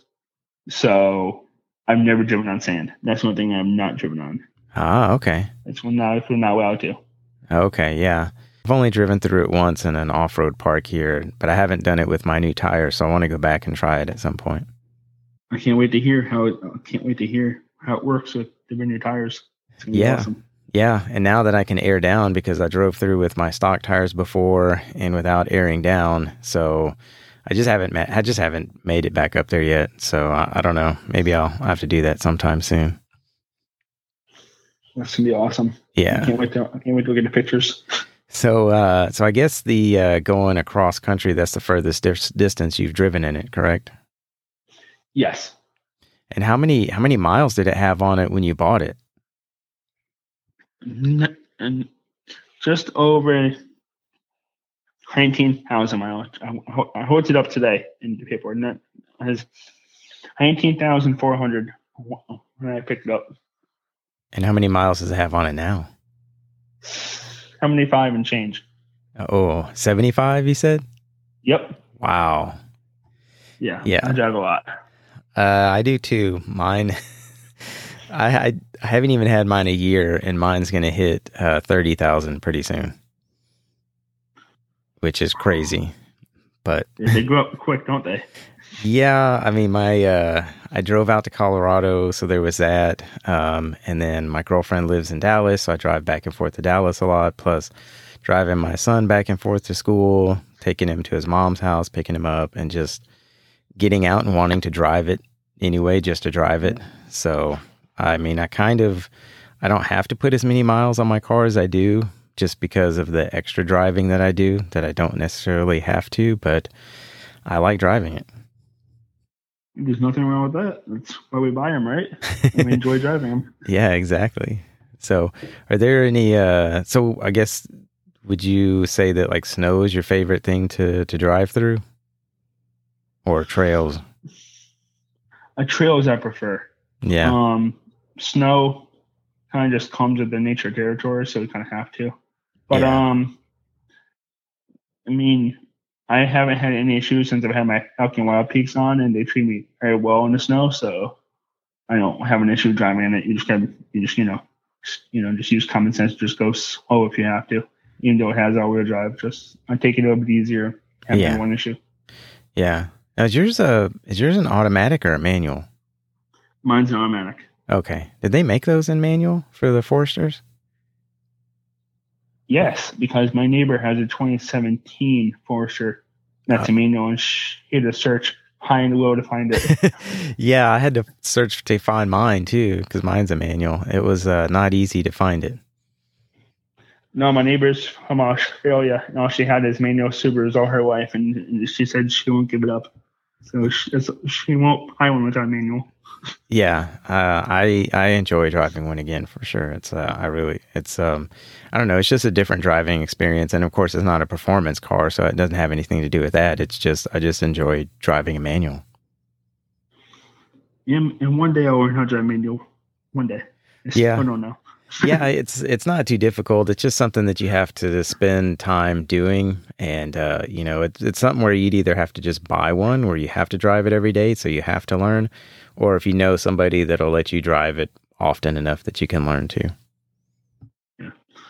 So I've never driven on sand. That's one thing I'm not driven on.
Ah, okay.
That's one that I'm not allowed to.
Okay, yeah. I've only driven through it once in an off-road park here, but I haven't done it with my new tires, so I want to go back and try it at some point.
I can't wait to hear how it. I can't wait to hear how it works with the new tires. It's gonna be
Yeah.
awesome.
Yeah, and now that I can air down because I drove through with my stock tires before and without airing down, so I just haven't ma- I just haven't made it back up there yet. So I, I don't know. Maybe I'll have to do that sometime soon.
That's gonna be awesome. I
Yeah.
can't wait to. I can't wait to look at the pictures.
So uh, so I guess the uh, going across country, that's the furthest dis- distance you've driven in it, correct?
Yes.
And how many how many miles did it have on it when you bought it?
N- and just over nineteen thousand miles. I, I hooked it up today in the paperwork. And that has nineteen thousand four hundred when I picked it up.
And how many miles does it have on it now?
seventy-five and change.
Oh, seventy-five, you said?
Yep.
Wow.
Yeah.
Yeah.
I drive a lot.
Uh, I do too. Mine, I, I I haven't even had mine a year, and mine's going to hit uh, thirty thousand pretty soon, which is crazy. But
They grow up quick, don't they?
yeah, I mean, my uh, I drove out to Colorado, so there was that. Um, and then my girlfriend lives in Dallas, so I drive back and forth to Dallas a lot. Plus, driving my son back and forth to school, taking him to his mom's house, picking him up, and just getting out and wanting to drive it anyway, just to drive it. So I mean, I kind of, I don't have to put as many miles on my car as I do just because of the extra driving that I do that I don't necessarily have to, but I like driving it.
There's nothing wrong with that. That's why we buy them, right? And we enjoy driving them.
Yeah, exactly. So are there any, uh, so I guess, would you say that like snow is your favorite thing to, to drive through? Or trails?
Uh, trails I prefer.
Yeah.
Um, snow kind of just comes with the nature territory, so we kind of have to. But
Yeah.
um, I mean, I haven't had any issues since I've had my Falcon Wild Peaks on, and they treat me very well in the snow, so I don't have an issue driving in it. You just got you just you know, just, you know, just use common sense. Just go slow if you have to, even though it has all-wheel drive. Just I take it a little bit easier. Having
Yeah.
one issue.
Yeah. Now, is yours a is yours an automatic or a manual?
Mine's an automatic.
Okay. Did they make those in manual for the Foresters?
Yes, because my neighbor has a twenty seventeen Forester that's
Oh.
a manual, and she had to search high and low to find it.
Yeah, I had to search to find mine too because mine's a manual. It was uh, not easy to find it.
No, my neighbor's from Australia, and all she had is manual Subarus all her life, and, and she said she won't give it up. So she, she won't buy one without manual.
Yeah, uh, I I enjoy driving one again for sure. It's uh, I really it's um I don't know. It's just a different driving experience, and of course, it's not a performance car, so it doesn't have anything to do with that. It's just I just enjoy driving a manual.
Yeah, and one day I'll learn how to drive manual. One day. It's,
Yeah.
I don't know.
Yeah, it's it's not too difficult. It's just something that you have to spend time doing, and uh, you know, it's it's something where you'd either have to just buy one, where you have to drive it every day, so you have to learn, or if you know somebody that'll let you drive it often enough that you can learn to.
Yeah.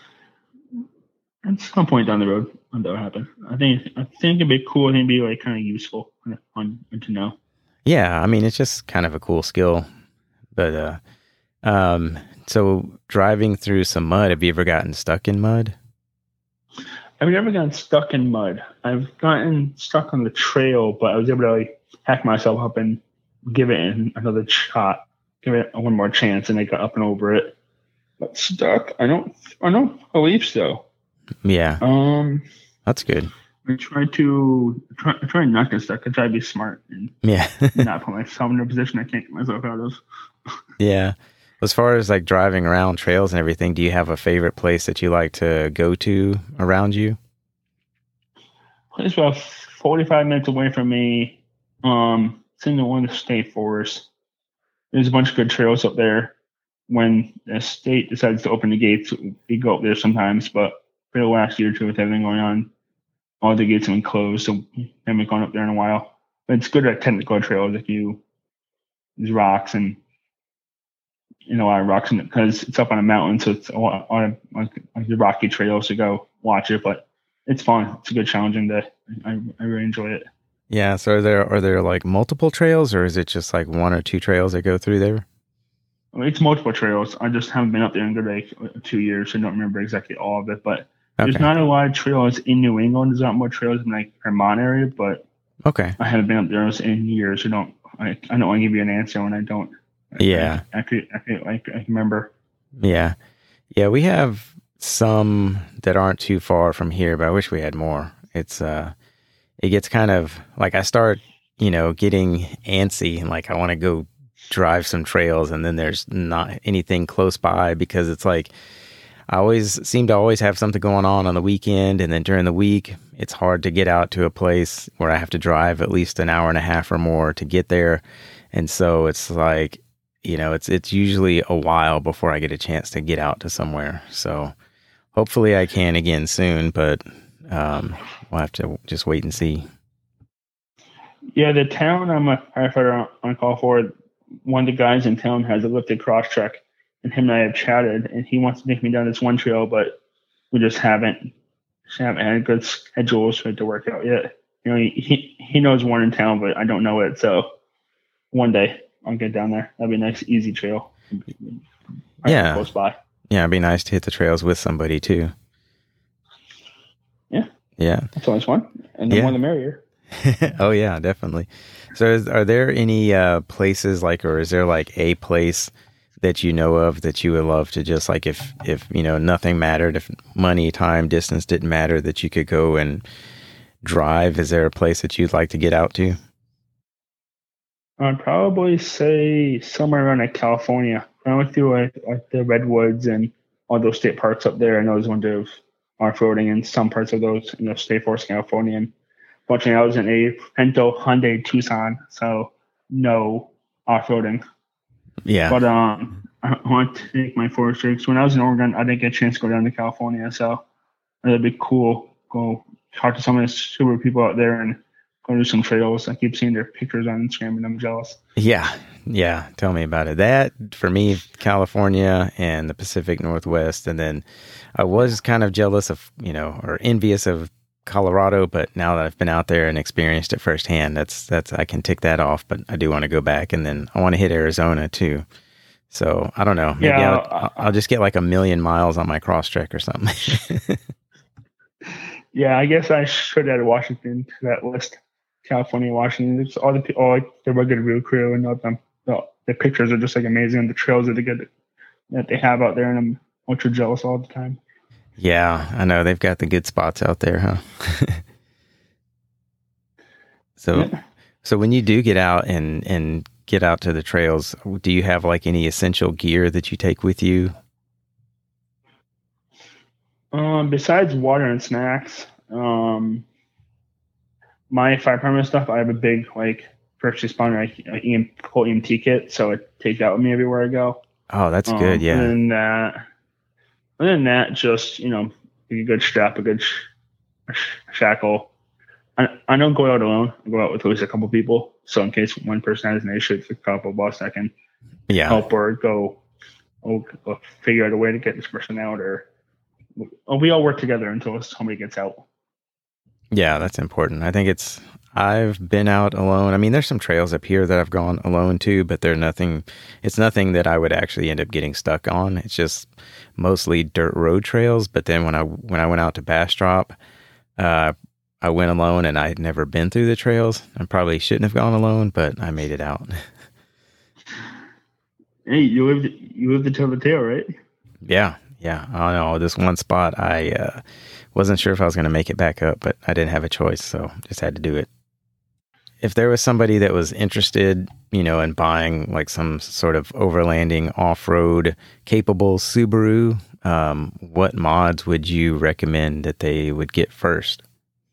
At some point down the road, when that'll happen. I think I think it'd be cool. I think it'd be like kind of useful and fun to know.
Yeah, I mean, it's just kind of a cool skill, but uh, um, so driving through some mud. Have you ever gotten stuck in mud?
I've never gotten stuck in mud. I've gotten stuck on the trail, but I was able to like hack myself up and give it an- another shot, give it one more chance, and I got up and over it. But stuck, I don't, I don't believe so.
Yeah,
Um,
that's good.
I try to try, I try not to get stuck. I try to be smart and
Yeah,
not put myself in a position I can't get myself out of.
yeah. As far as like driving around trails and everything, do you have a favorite place that you like to go to around you?
It's about forty-five minutes away from me. Um, it's in the one of the state forests. There's a bunch of good trails up there. When the state decides to open the gates, we go up there sometimes. But for the last year or two, with everything going on, all the gates have been closed, so we haven't gone up there in a while. But it's good at technical trails if you there's rocks and you know a lot of rocks because it's up on a mountain, so it's a lot, a lot of like, like the rocky trails to go watch it. But it's fun. It's a good challenging day. I, I really enjoy it.
Yeah. So are there are there like multiple trails, or is it just like one or two trails that go through there?
I mean, it's multiple trails. I just haven't been up there in good like two years, so I don't remember exactly all of it. But there's
Okay.
not a lot of trails in New England. There's not more trails in like Vermont area, but
Okay.
I haven't been up there in years. So don't I, I don't want to give you an answer when I don't.
Yeah.
I, I could I could like I can remember.
Yeah. Yeah. We have some that aren't too far from here, but I wish we had more. It's uh, it gets kind of like I start, you know, getting antsy and like I want to go drive some trails, and then there's not anything close by because it's like I always seem to always have something going on on the weekend, and then during the week it's hard to get out to a place where I have to drive at least an hour and a half or more to get there, and so it's like, you know, it's it's usually a while before I get a chance to get out to somewhere. So hopefully I can again soon, but um, we'll have to just wait and see.
Yeah, the town I'm a firefighter on call for. One of the guys in town has a lifted cross track, and him and I have chatted, and he wants to take me down this one trail, but we just haven't just haven't had good schedules for it to work out yet. You know, he he knows one in town, but I don't know it. So one day I'll get down there. That'd be a nice, easy trail. Right
Yeah.
close by.
Yeah, it'd be nice to hit the trails with somebody too.
Yeah.
Yeah.
That's always fun, and the
Yeah.
more the merrier.
Oh yeah, definitely. So is, are there any uh, places like, or is there like a place that you know of that you would love to just like if if you know nothing mattered, if money, time, distance didn't matter, that you could go and drive? Is there a place that you'd like to get out to?
I'd probably say somewhere around like California. I went through like, like the redwoods and all those state parks up there, and I was going to off-roading in some parts of those, you know, State Forest, California. And fortunately, I was in a Pinto Hyundai Tucson, so no off-roading.
Yeah.
But um, I want to take my forest trips. When I was in Oregon, I didn't get a chance to go down to California, so it'd be cool. Go talk to some of the super people out there and go do some trails. I keep seeing their pictures on Instagram, and I'm jealous.
Yeah, yeah. Tell me about it. That, for me, California and the Pacific Northwest, and then I was kind of jealous of, you know, or envious of Colorado, but now that I've been out there and experienced it firsthand, that's that's I can tick that off. But I do want to go back, and then I want to hit Arizona too. So I don't know. Maybe
yeah,
I'll, I'll, I'll just get like a million miles on my Crosstrek or something.
Yeah, I guess I should add Washington to that list. California, Washington. It's all the all like the rugged road crew and all them. The, the pictures are just like amazing. The trails are the good that they have out there, and I'm ultra jealous all the time.
Yeah, I know they've got the good spots out there, huh? so,
Yeah.
so when you do get out and and get out to the trails, do you have like any essential gear that you take with you?
Um, besides water and snacks, um, my fire department stuff, I have a big like first responder like, like E M, whole E M T kit, so I take that with me everywhere I go.
Oh, that's
um,
good. Yeah.
Other than that, other than that, just you know, a good strap, a good sh- sh- shackle. I I don't go out alone. I go out with at least a couple people, so in case one person has an issue, it's a couple of us that can
Yeah.
help or go, or, or figure out a way to get this person out, or, or we all work together until somebody gets out.
Yeah, that's important. I think it's, I've been out alone. I mean, there's some trails up here that I've gone alone to, but they're nothing, it's nothing that I would actually end up getting stuck on. It's just mostly dirt road trails. But then when I, when I went out to Bastrop, uh, I went alone and I had never been through the trails. I probably shouldn't have gone alone, but I made it out.
Hey, you lived, you lived to tell the tale, right?
Yeah. Yeah. I don't know. This one spot, I, uh, wasn't sure if I was going to make it back up, but I didn't have a choice, so just had to do it. If there was somebody that was interested, you know, in buying like some sort of overlanding off-road capable Subaru, um, what mods would you recommend that they would get first?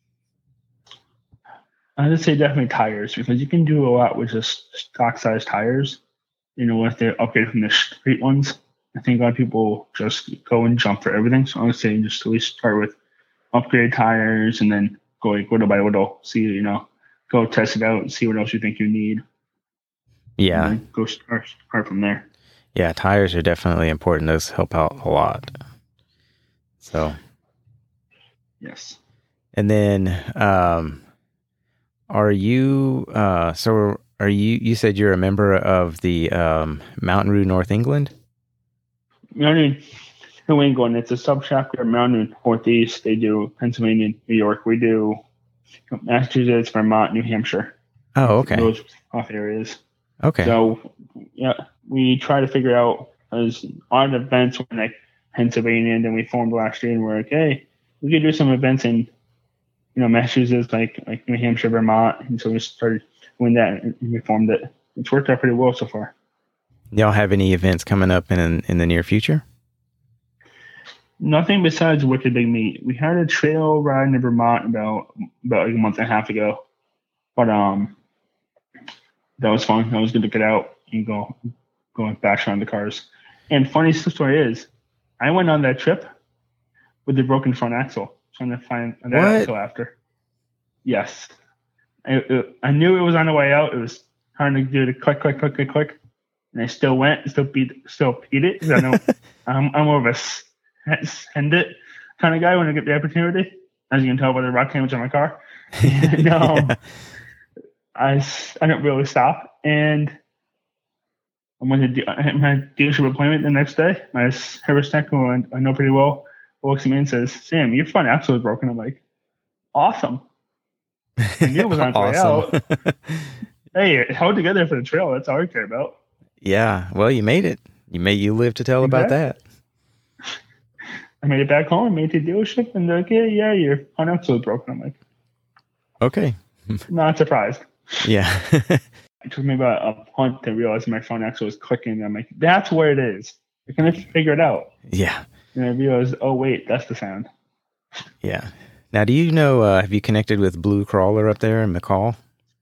I would say definitely tires, because you can do a lot with just stock size tires. You know, if they're upgraded from the street ones, I think a lot of people just go and jump for everything. So I would say just at least start with upgrade tires, and then go like little by little. See, you know, go test it out and see what else you think you need.
Yeah,
and then go start, start from there.
Yeah, tires are definitely important. Those help out a lot. So,
yes.
And then, um, are you? Uh, so, are you? You said you're a member of the um, Mountain Roo North England.
Mountain New England. It's a subchapter of Mountain Northeast. They do Pennsylvania, New York. We do Massachusetts, Vermont, New Hampshire.
Oh, okay.
Those off areas.
Okay.
So, yeah, we try to figure out, as odd events in like Pennsylvania, and then we formed last year, and we're like, hey, we could do some events in, you know, Massachusetts, like like New Hampshire, Vermont, and so we started doing that, and we formed it. It's worked out pretty well so far.
Y'all have any events coming up in in the near future?
Nothing besides Wicked Big Meat. We had a trail ride in Vermont about about like a month and a half ago, but um, that was fun. That was good to get out and go go and bash around the cars. And funny story is, I went on that trip with the broken front axle, trying to find that
What?
axle after. Yes, I, it, I knew it was on the way out. It was trying to do the click, click, click, click, click, and I still went, still beat, still beat it. 'Cause I know I'm I'm more of a send it kind of guy when I get the opportunity, as you can tell by the rock damage on my car. And, um,
Yeah.
I, I don't really stop, and I went to do, I had my dealership appointment the next day. My service tech, who I, I know pretty well, looks at me and says, "Sam, your front axle is broken." I'm like, "Awesome." I knew it was on its way
Awesome.
out. Hey, it held together for the trail. That's all I care about.
Yeah. Well, you made it. You may you live to tell about that.
I made it back home, made it to the dealership, and they're like, yeah, yeah, your front axle is broken. I'm like,
okay.
Not surprised.
Yeah.
It took me about a month to realize my front axle was clicking. I'm like, that's where it is. I can figure it out.
Yeah.
And I realized, oh, wait, that's the sound.
Yeah. Now, do you know, uh, have you connected with Blue Crawler up there in McCall?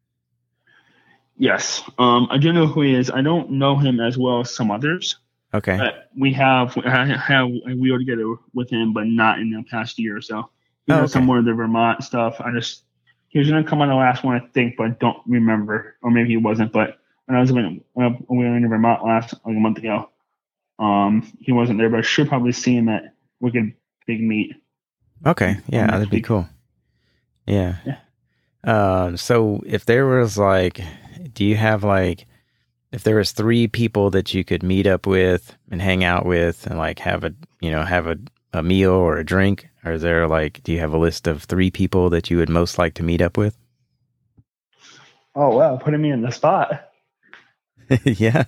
Yes. Um, I do know who he is. I don't know him as well as some others.
Okay.
But we have, I have, we were together with him, but not in the past year or so. He
Oh,
does
okay.
some more of the Vermont stuff. I just, he was going to come on the last one, I think, but I don't remember. Or maybe he wasn't. But when I was in, when we were in Vermont last, like a month ago, um, he wasn't there, but I should probably see him at Wicked Big Meet.
Okay. Yeah,
next
that'd be
week.
cool. Yeah.
Yeah.
Um, so if there was like, do you have like, if there was three people that you could meet up with and hang out with and like have a, you know, have a, a meal or a drink, or is there like, do you have a list of three people that you would most like to meet up with?
Oh, wow. Putting me in the spot.
Yeah.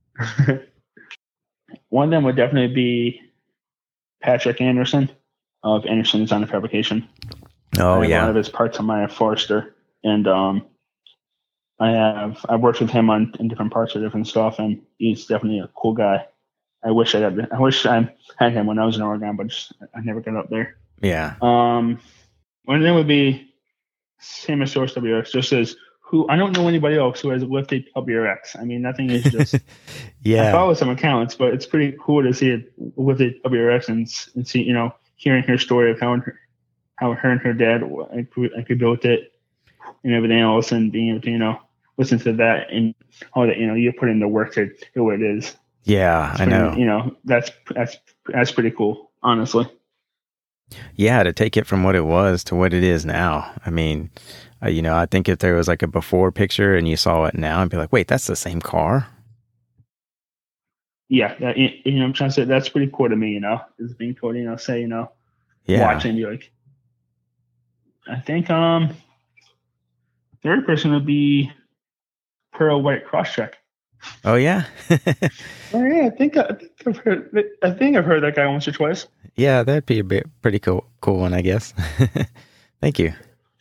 One of them would definitely be Patrick Anderson of Anderson Design and Fabrication.
Oh,
I have
yeah.
one of his parts on my Forester, and um, I have I've worked with him on in different parts of different stuff, and he's definitely a cool guy. I wish I had I wish I had him when I was in Oregon, but just, I never got up there.
Yeah.
Um, one of them would be same as Source W R X, just as who I don't know anybody else who has lifted W R X. I mean, nothing is just. I
Yeah.
follow some accounts, but it's pretty cool to see it with the W R X and, and see, you know, hearing her story of how her, how her and her dad I could, I could built it and everything else, and being able to, you know, listen to that and all that, you know, you put in the work to do what it is.
Yeah,
It's
I
pretty-
know.
You know, that's that's that's pretty cool, honestly.
Yeah, to take it from what it was to what it is now. I mean, uh, you know, I think if there was like a before picture and you saw it now, I'd be like, wait, that's the same car?
Yeah, that, you you know, I'm trying to say that's pretty cool to me. You know, is being told, you know, say, you know,
Yeah.
watch and be like. I think um, third person would be Pearl White Crosscheck.
Oh, yeah.
Oh yeah, I think, I think I've heard. I think I've heard that guy once or twice.
Yeah, that'd be a bit, pretty cool, cool one, I guess. Thank you.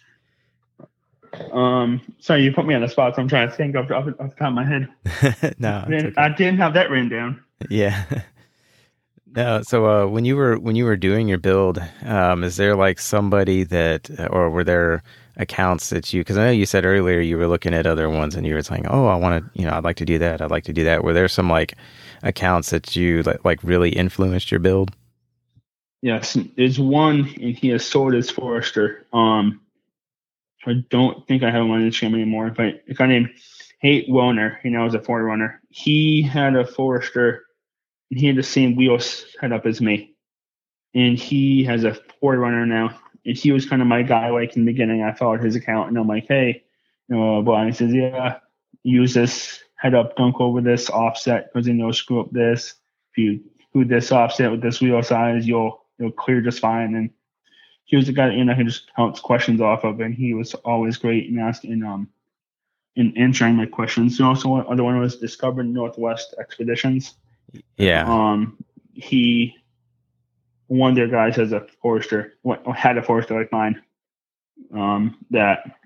Um, sorry, you put me on the spot, so I'm trying to think off, off, off the top of my head.
No,
I
it's
didn't,
okay.
I didn't have that written down.
Yeah. No, so uh, when you were when you were doing your build, um, is there like somebody that, or were there accounts that you? Because I know you said earlier you were looking at other ones and you were saying, "Oh, I want to, you know, I'd like to do that. I'd like to do that." Were there some like accounts that you like, like really influenced your build?
Yes, there's one, and he has sold his Forester. Um, I don't think I have him on Instagram anymore, but a guy named Hate Wellner, he now is a Forerunner. He had a Forester, and he had the same wheel setup as me. And he has a Forerunner now, and he was kind of my guy. Like in the beginning, I followed his account, and I'm like, hey, you know, blah. And he says, yeah, use this head up, don't go over this offset because then you'll screw up this. If you do this offset with this wheel size, you'll you'll clear just fine. And he was the guy that, you know, he just bounce questions off of, and he was always great in asking, um, in answering my questions. And also, one other one was Discover Northwest Expeditions.
Yeah.
Um, he, one of their guys has a Forester, what had a Forester like mine, um, that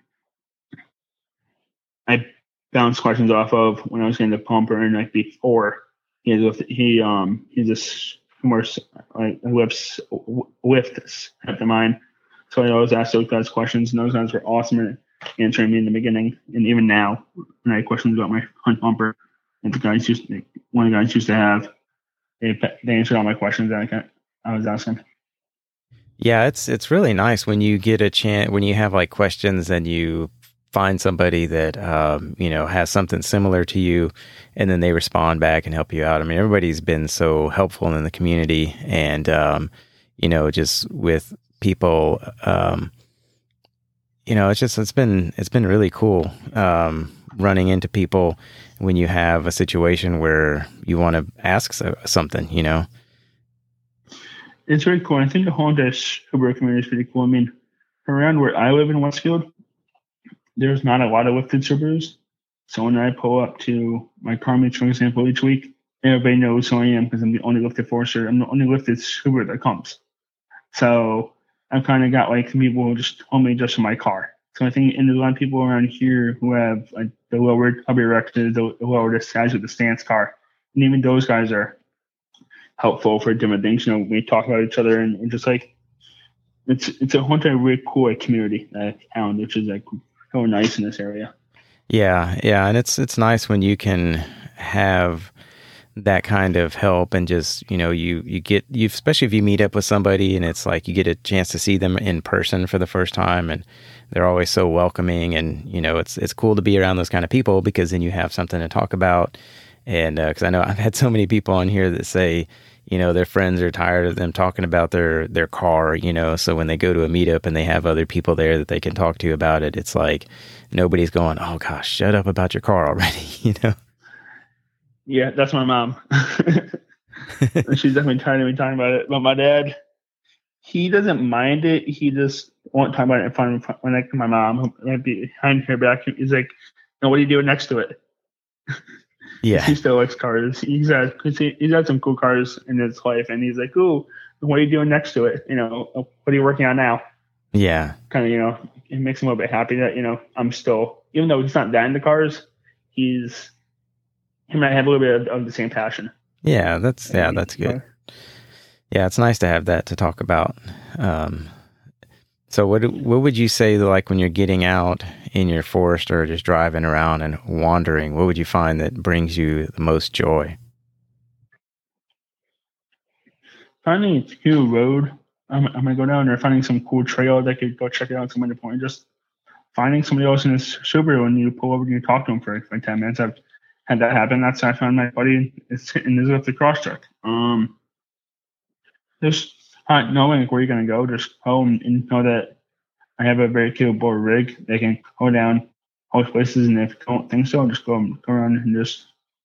I bounced questions off of when I was getting the pumper, and like before he has he um he just more like lifts lifts at the mine. So I always asked those guys questions, and those guys were awesome at answering me in the beginning, and even now when I had questions about my hunt pumper, and the guys used to, one of the guys used to have, they they answered all my questions that I, I was asking.
Yeah, it's it's really nice when you get a chance, when you have like questions and you find somebody that um, you know, has something similar to you, and then they respond back and help you out. I mean, everybody's been so helpful in the community, and um, you know, just with people, um, you know, it's just it's been it's been really cool um, running into people when you have a situation where you want to ask so, something, you know.
It's very cool. I think the Honda Subaru community is pretty cool. I mean, around where I live in Westfield, there's not a lot of lifted Subarus. So when I pull up to my car meet, for example, each week, everybody knows who I am because I'm the only lifted Forester. I'm the only lifted Subaru that comes. So I've kind of got like some people who just only just in my car. So I think, and there's a lot of people around here who have like the lower hubby erected, the, the lower the guys with the stance car, and even those guys are helpful for different things. You know, we talk about each other, and, and just like it's it's a hunter really cool like, community uh, town, which is like so nice in this area.
Yeah, yeah, and it's it's nice when you can have that kind of help and just, you know, you you get you especially if you meet up with somebody and it's like you get a chance to see them in person for the first time, and they're always so welcoming, and you know it's it's cool to be around those kind of people because then you have something to talk about. And because uh, I know I've had so many people on here that say, you know, their friends are tired of them talking about their their car, you know, so when they go to a meetup and they have other people there that they can talk to about it, it's like nobody's going, oh gosh, shut up about your car already, you know.
Yeah, that's my mom. She's definitely tired of me talking about it. But my dad, he doesn't mind it. He just won't talk about it in front of when I my mom might be behind her back. He's like, "No, what are you doing next to it?"
Yeah,
he still likes cars. He's had he, he's had some cool cars in his life, and he's like, "Ooh, what are you doing next to it? You know, what are you working on now?"
Yeah,
kind of, you know, it makes him a little bit happy that, you know, I'm still, even though he's not that into cars, he's him and I have a little bit of, of the same passion.
Yeah, that's yeah, that's good. Yeah, it's nice to have that to talk about. Um, so what what would you say, like when you're getting out in your Forester or just driving around and wandering, what would you find that brings you the most joy?
Finding a cool road. I'm, I'm gonna go down there, finding some cool trail that could go check it out. Some other point, just finding somebody else in this Subaru and you pull over and you talk to them for like ten minutes. I've had that happen. That's how I found my buddy is in this with the cross truck. Um, just not knowing like, where you're gonna go, just home and know that I have a very capable rig. They can go down most places, and if you don't think so, just go, go around and just.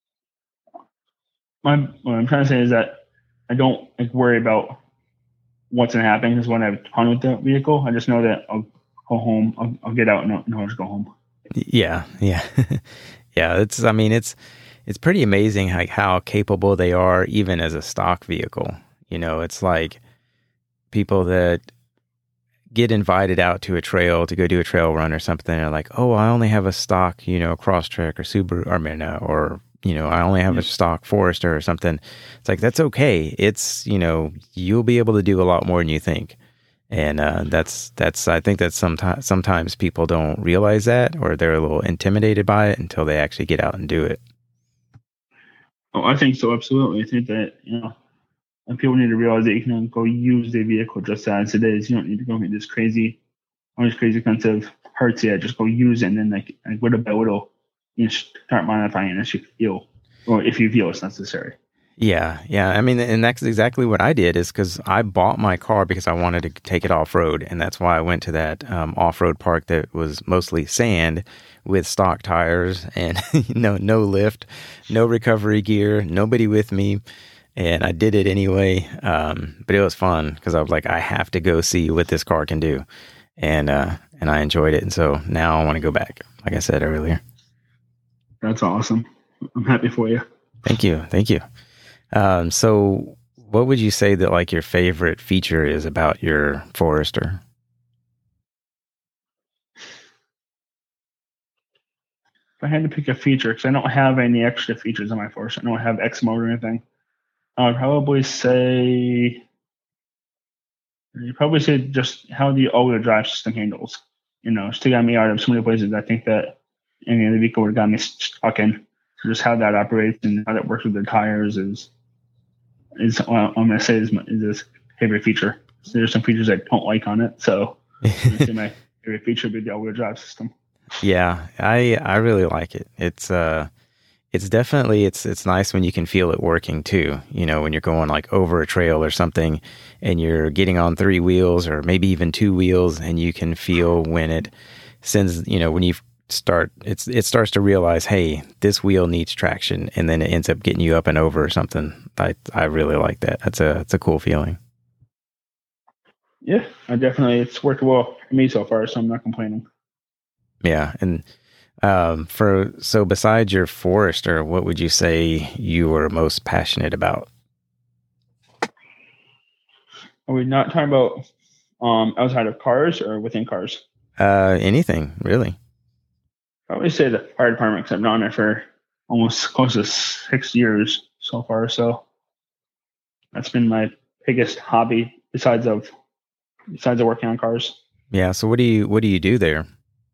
My, what I'm trying to say is that I don't like worry about what's gonna happen because when I have a ton with the vehicle, I just know that I'll go home. I'll, I'll get out and I'll, and I'll just go home.
Yeah, yeah, yeah. It's. I mean, it's it's pretty amazing how how capable they are, even as a stock vehicle. You know, it's like people that get invited out to a trail to go do a trail run or something. They're like, oh, I only have a stock, you know, Crosstrek or Subaru, or, I mean, uh, or you know, I only have a stock Forester or something. It's like, that's okay. It's, you know, you'll be able to do a lot more than you think. And uh, that's, that's, I think that sometimes, sometimes people don't realize that, or they're a little intimidated by it until they actually get out and do it.
Oh, I think so. Absolutely. I think that, you know, and people need to realize that you can go use the vehicle just as it is. You don't need to go get this crazy, all these crazy expensive parts yet. Just go use it, and then like, like little by little, you start modifying it as you feel, or if you feel it's necessary.
Yeah, yeah. I mean, and that's exactly what I did. Is because I bought my car because I wanted to take it off road, and that's why I went to that um, off road park that was mostly sand with stock tires and no no lift, no recovery gear, nobody with me. And I did it anyway, um, but it was fun because I was like, I have to go see what this car can do, and uh, and I enjoyed it, and so now I want to go back. Like I said earlier,
that's awesome. I'm happy for you.
Thank you, thank you. Um, so, what would you say that like your favorite feature is about your Forester?
If I had to pick a feature, because I don't have any extra features on my Forester, I don't have X mode or anything. I would probably say, you probably say just how the all-wheel drive system handles. You know, it's got me out of so many places I think that any other vehicle would have got me stuck in. So just how that operates and how that works with the tires is, is well, I'm going to say is my, is this favorite feature. So there's some features I don't like on it. So my favorite feature would be the all-wheel drive system.
Yeah, I I really like it. It's uh. It's definitely, it's it's nice when you can feel it working too. You know, when you're going like over a trail or something and you're getting on three wheels or maybe even two wheels, and you can feel when it sends, you know, when you start, it's it starts to realize, hey, this wheel needs traction, and then it ends up getting you up and over or something. I I really like that. That's a, it's a cool feeling.
Yeah, I definitely, it's worked well for me so far, so I'm not complaining.
Yeah, and Um, for so besides your Forester, what would you say you were most passionate about?
Are we not talking about um outside of cars or within cars?
Uh, anything really?
I always say the fire department, 'cause I've known it for almost close to six years so far. So that's been my biggest hobby besides of besides of working on cars.
Yeah. So what do you what do you do there?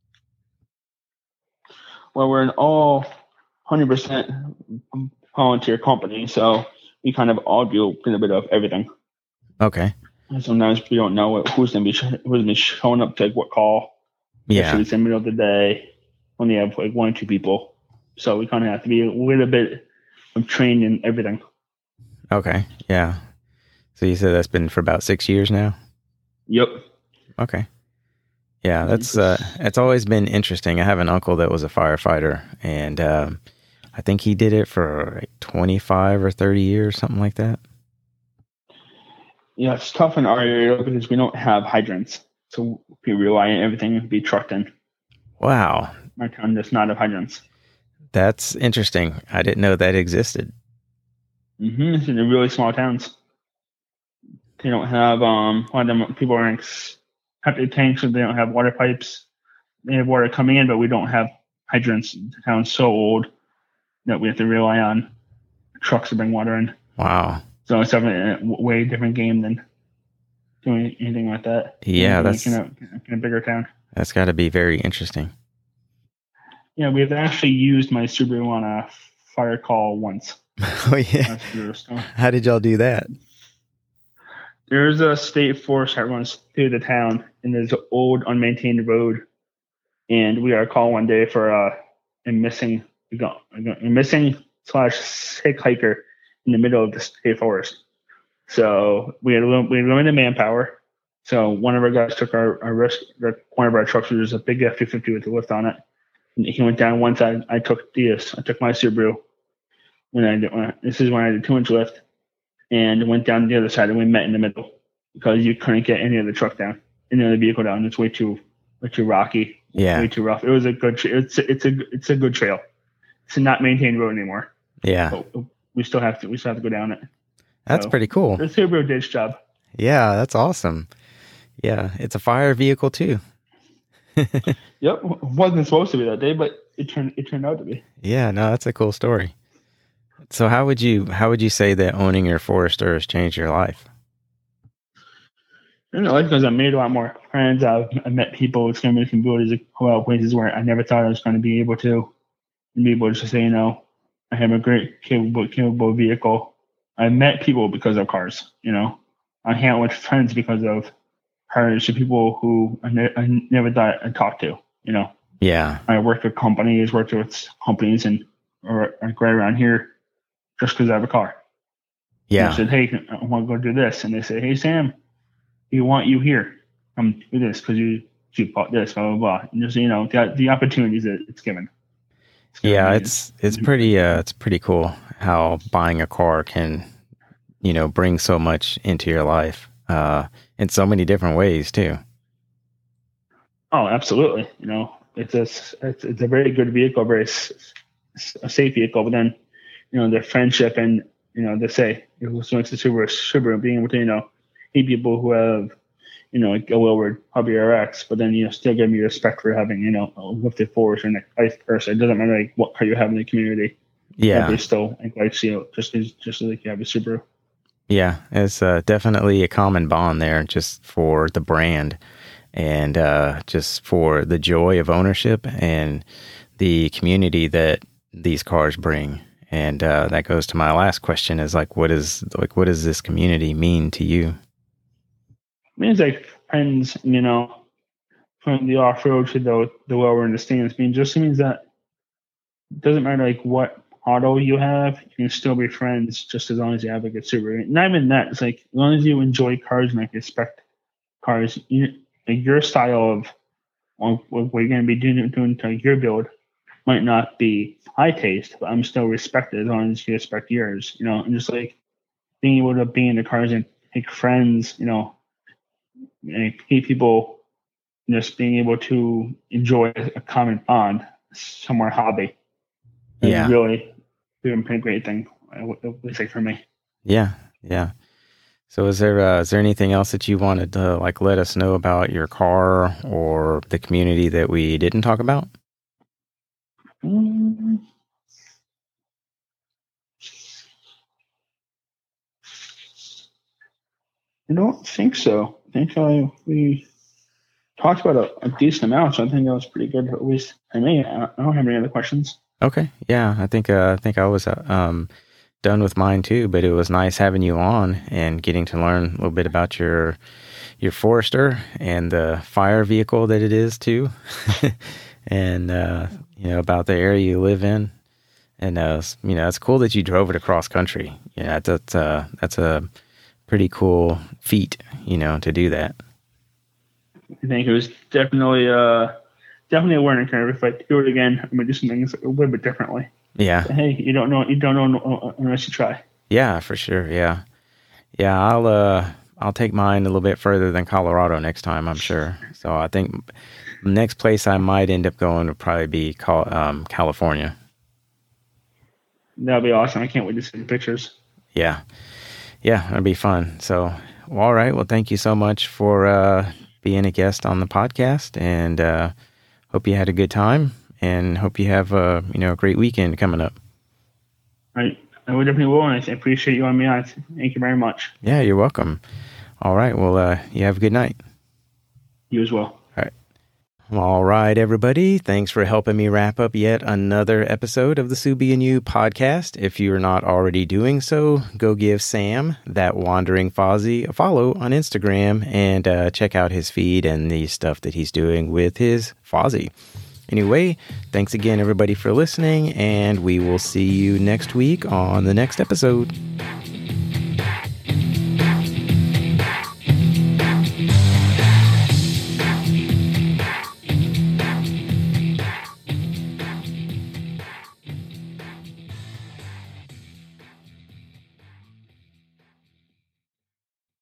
Well, we're an all one hundred percent volunteer company, so we kind of all do a little bit of everything.
Okay.
And sometimes we don't know who's going to be sh- who's going to be showing up to like what call.
Yeah.
Especially it's in the middle of the day when you have like one or two people. So we kind of have to be a little bit of trained in everything.
Okay. Yeah. So you said that's been for about six years now?
Yep.
Okay. Yeah, that's uh, it's always been interesting. I have an uncle that was a firefighter, and um, I think he did it for like twenty-five or thirty years, something like that.
Yeah, it's tough in our area because we don't have hydrants. So we rely on everything to be trucked in.
Wow.
My town does not have hydrants.
That's interesting. I didn't know that existed.
Mm-hmm. It's in the really small towns. They don't have, um, a lot of them, people are in septic tanks, so they don't have water pipes. They have water coming in, but we don't have hydrants. The town's so old that we have to rely on trucks to bring water in.
Wow.
So it's definitely a way different game than doing anything like that.
Yeah, that's
in a, in a bigger town.
That's got to be very interesting.
Yeah, we've actually used my Subaru on a fire call once.
Oh yeah. How did y'all do that?
There's a state forest that runs through the town, and there's an old unmaintained road. And we got a call one day for uh, a missing, a missing slash sick hiker in the middle of the state forest. So we had we had limited manpower. So one of our guys took our, our risk. One of our trucks was a big F two fifty with a lift on it. And he went down one side. I took Diaz. I took my Subaru. When I did, when I, this is when I did two inch lift, and went down the other side, and we met in the middle because you couldn't get any of the truck down, any of the vehicle down. It's way too, way too rocky.
Yeah,
way too rough. It was a good. It's a, it's a it's a good trail. It's a not maintained road anymore.
Yeah,
but we still have to. We still have to go down it.
That's so, pretty cool.
The Subaru did its job.
Yeah, that's awesome. Yeah, it's a fire vehicle too.
Yep, wasn't supposed to be that day, but it turned it turned out to be.
Yeah, no, that's a cool story. So how would you how would you say that owning your Forester has changed your life?
I don't know, because I made a lot more friends. I've I met people. It's going to make me abilities to go out places where I never thought I was going to be able to. And be able to say, you know, I have a great capable capable vehicle. I met people because of cars. You know, I hang out with friends because of cars. To people who I, ne- I never thought I'd talk to. You know.
Yeah.
I worked with companies, worked with companies, and or right around here. Just because I have a car.
Yeah.
And I said, hey, I want to go do this. And they say, hey, Sam, we want you here. Come do this because you, you bought this, blah, blah, blah. And just, you know, the, the opportunities that it's given.
It's given yeah, it's it's pretty uh, it's pretty cool how buying a car can, you know, bring so much into your life uh, in so many different ways, too.
Oh, absolutely. You know, it's a, it's, it's a very good vehicle, very a safe vehicle, but then, you know, their friendship and, you know, they say, it was makes the Subaru, Subaru being able to, you know, meet people who have, you know, like a Willward, Hobby R X, but then, you know, still give me respect for having, you know, a lifted Forester and a vice versa. It doesn't matter like what car you have in the community.
Yeah.
They still like you, just as, just like you have a Subaru.
Yeah. It's uh, definitely a common bond there just for the brand and uh, just for the joy of ownership and the community that these cars bring. And uh, that goes to my last question: is like, what is like, what does this community mean to you?
It means like friends, you know, from the off road to the the lower in the stands. I mean, just means that it doesn't matter like what auto you have, you can still be friends just as long as you have a good Subaru. Not even that. It's like as long as you enjoy cars and like respect cars, you, like your style of what, what you're going to be doing doing to your build might not be high taste, but I'm still respected as long as you respect yours, you know, and just like being able to be in the cars and make friends, you know, and people just being able to enjoy a common bond. somewhere hobby. It's
Yeah.
really doing a pretty great thing, at least like for me.
Yeah. Yeah. So is there uh, is there anything else that you wanted to like let us know about your car or the community that we didn't talk about?
Mm. I don't think so. I think I, we talked about a, a decent amount, so I think that was pretty good. At least for me, I I don't have any other questions.
Okay. Yeah. I think uh, I think I was uh, um, done with mine too, but it was nice having you on and getting to learn a little bit about your your Forester and the fire vehicle that it is too, and uh, you know about the area you live in. And uh, you know, it's cool that you drove it across country. Yeah, that's uh, that's a pretty cool feat, you know, to do that.
I think it was definitely uh definitely a learning curve. If I do it again, I'm gonna do some things a little bit differently.
Yeah.
But hey, you don't know you don't know unless you try.
Yeah, for sure. Yeah. Yeah, I'll uh I'll take mine a little bit further than Colorado next time, I'm sure. So I think the next place I might end up going would probably be Cal- um, California.
That'll be awesome. I can't wait to see the pictures.
Yeah. Yeah, that'd be fun. So, well, all right. Well, thank you so much for uh, being a guest on the podcast, and uh, hope you had a good time, and hope you have a you know a great weekend coming up.
I I would definitely will, and I appreciate you on me on. Thank you very much.
Yeah, you're welcome. All right. Well, uh, you have a good night.
You as well.
All right, everybody. Thanks for helping me wrap up yet another episode of the Subi and You podcast. If you're not already doing so, go give Sam, that wandering Fozzie, a follow on Instagram and uh, check out his feed and the stuff that he's doing with his Fozzie. Anyway, thanks again, everybody, for listening, and we will see you next week on the next episode.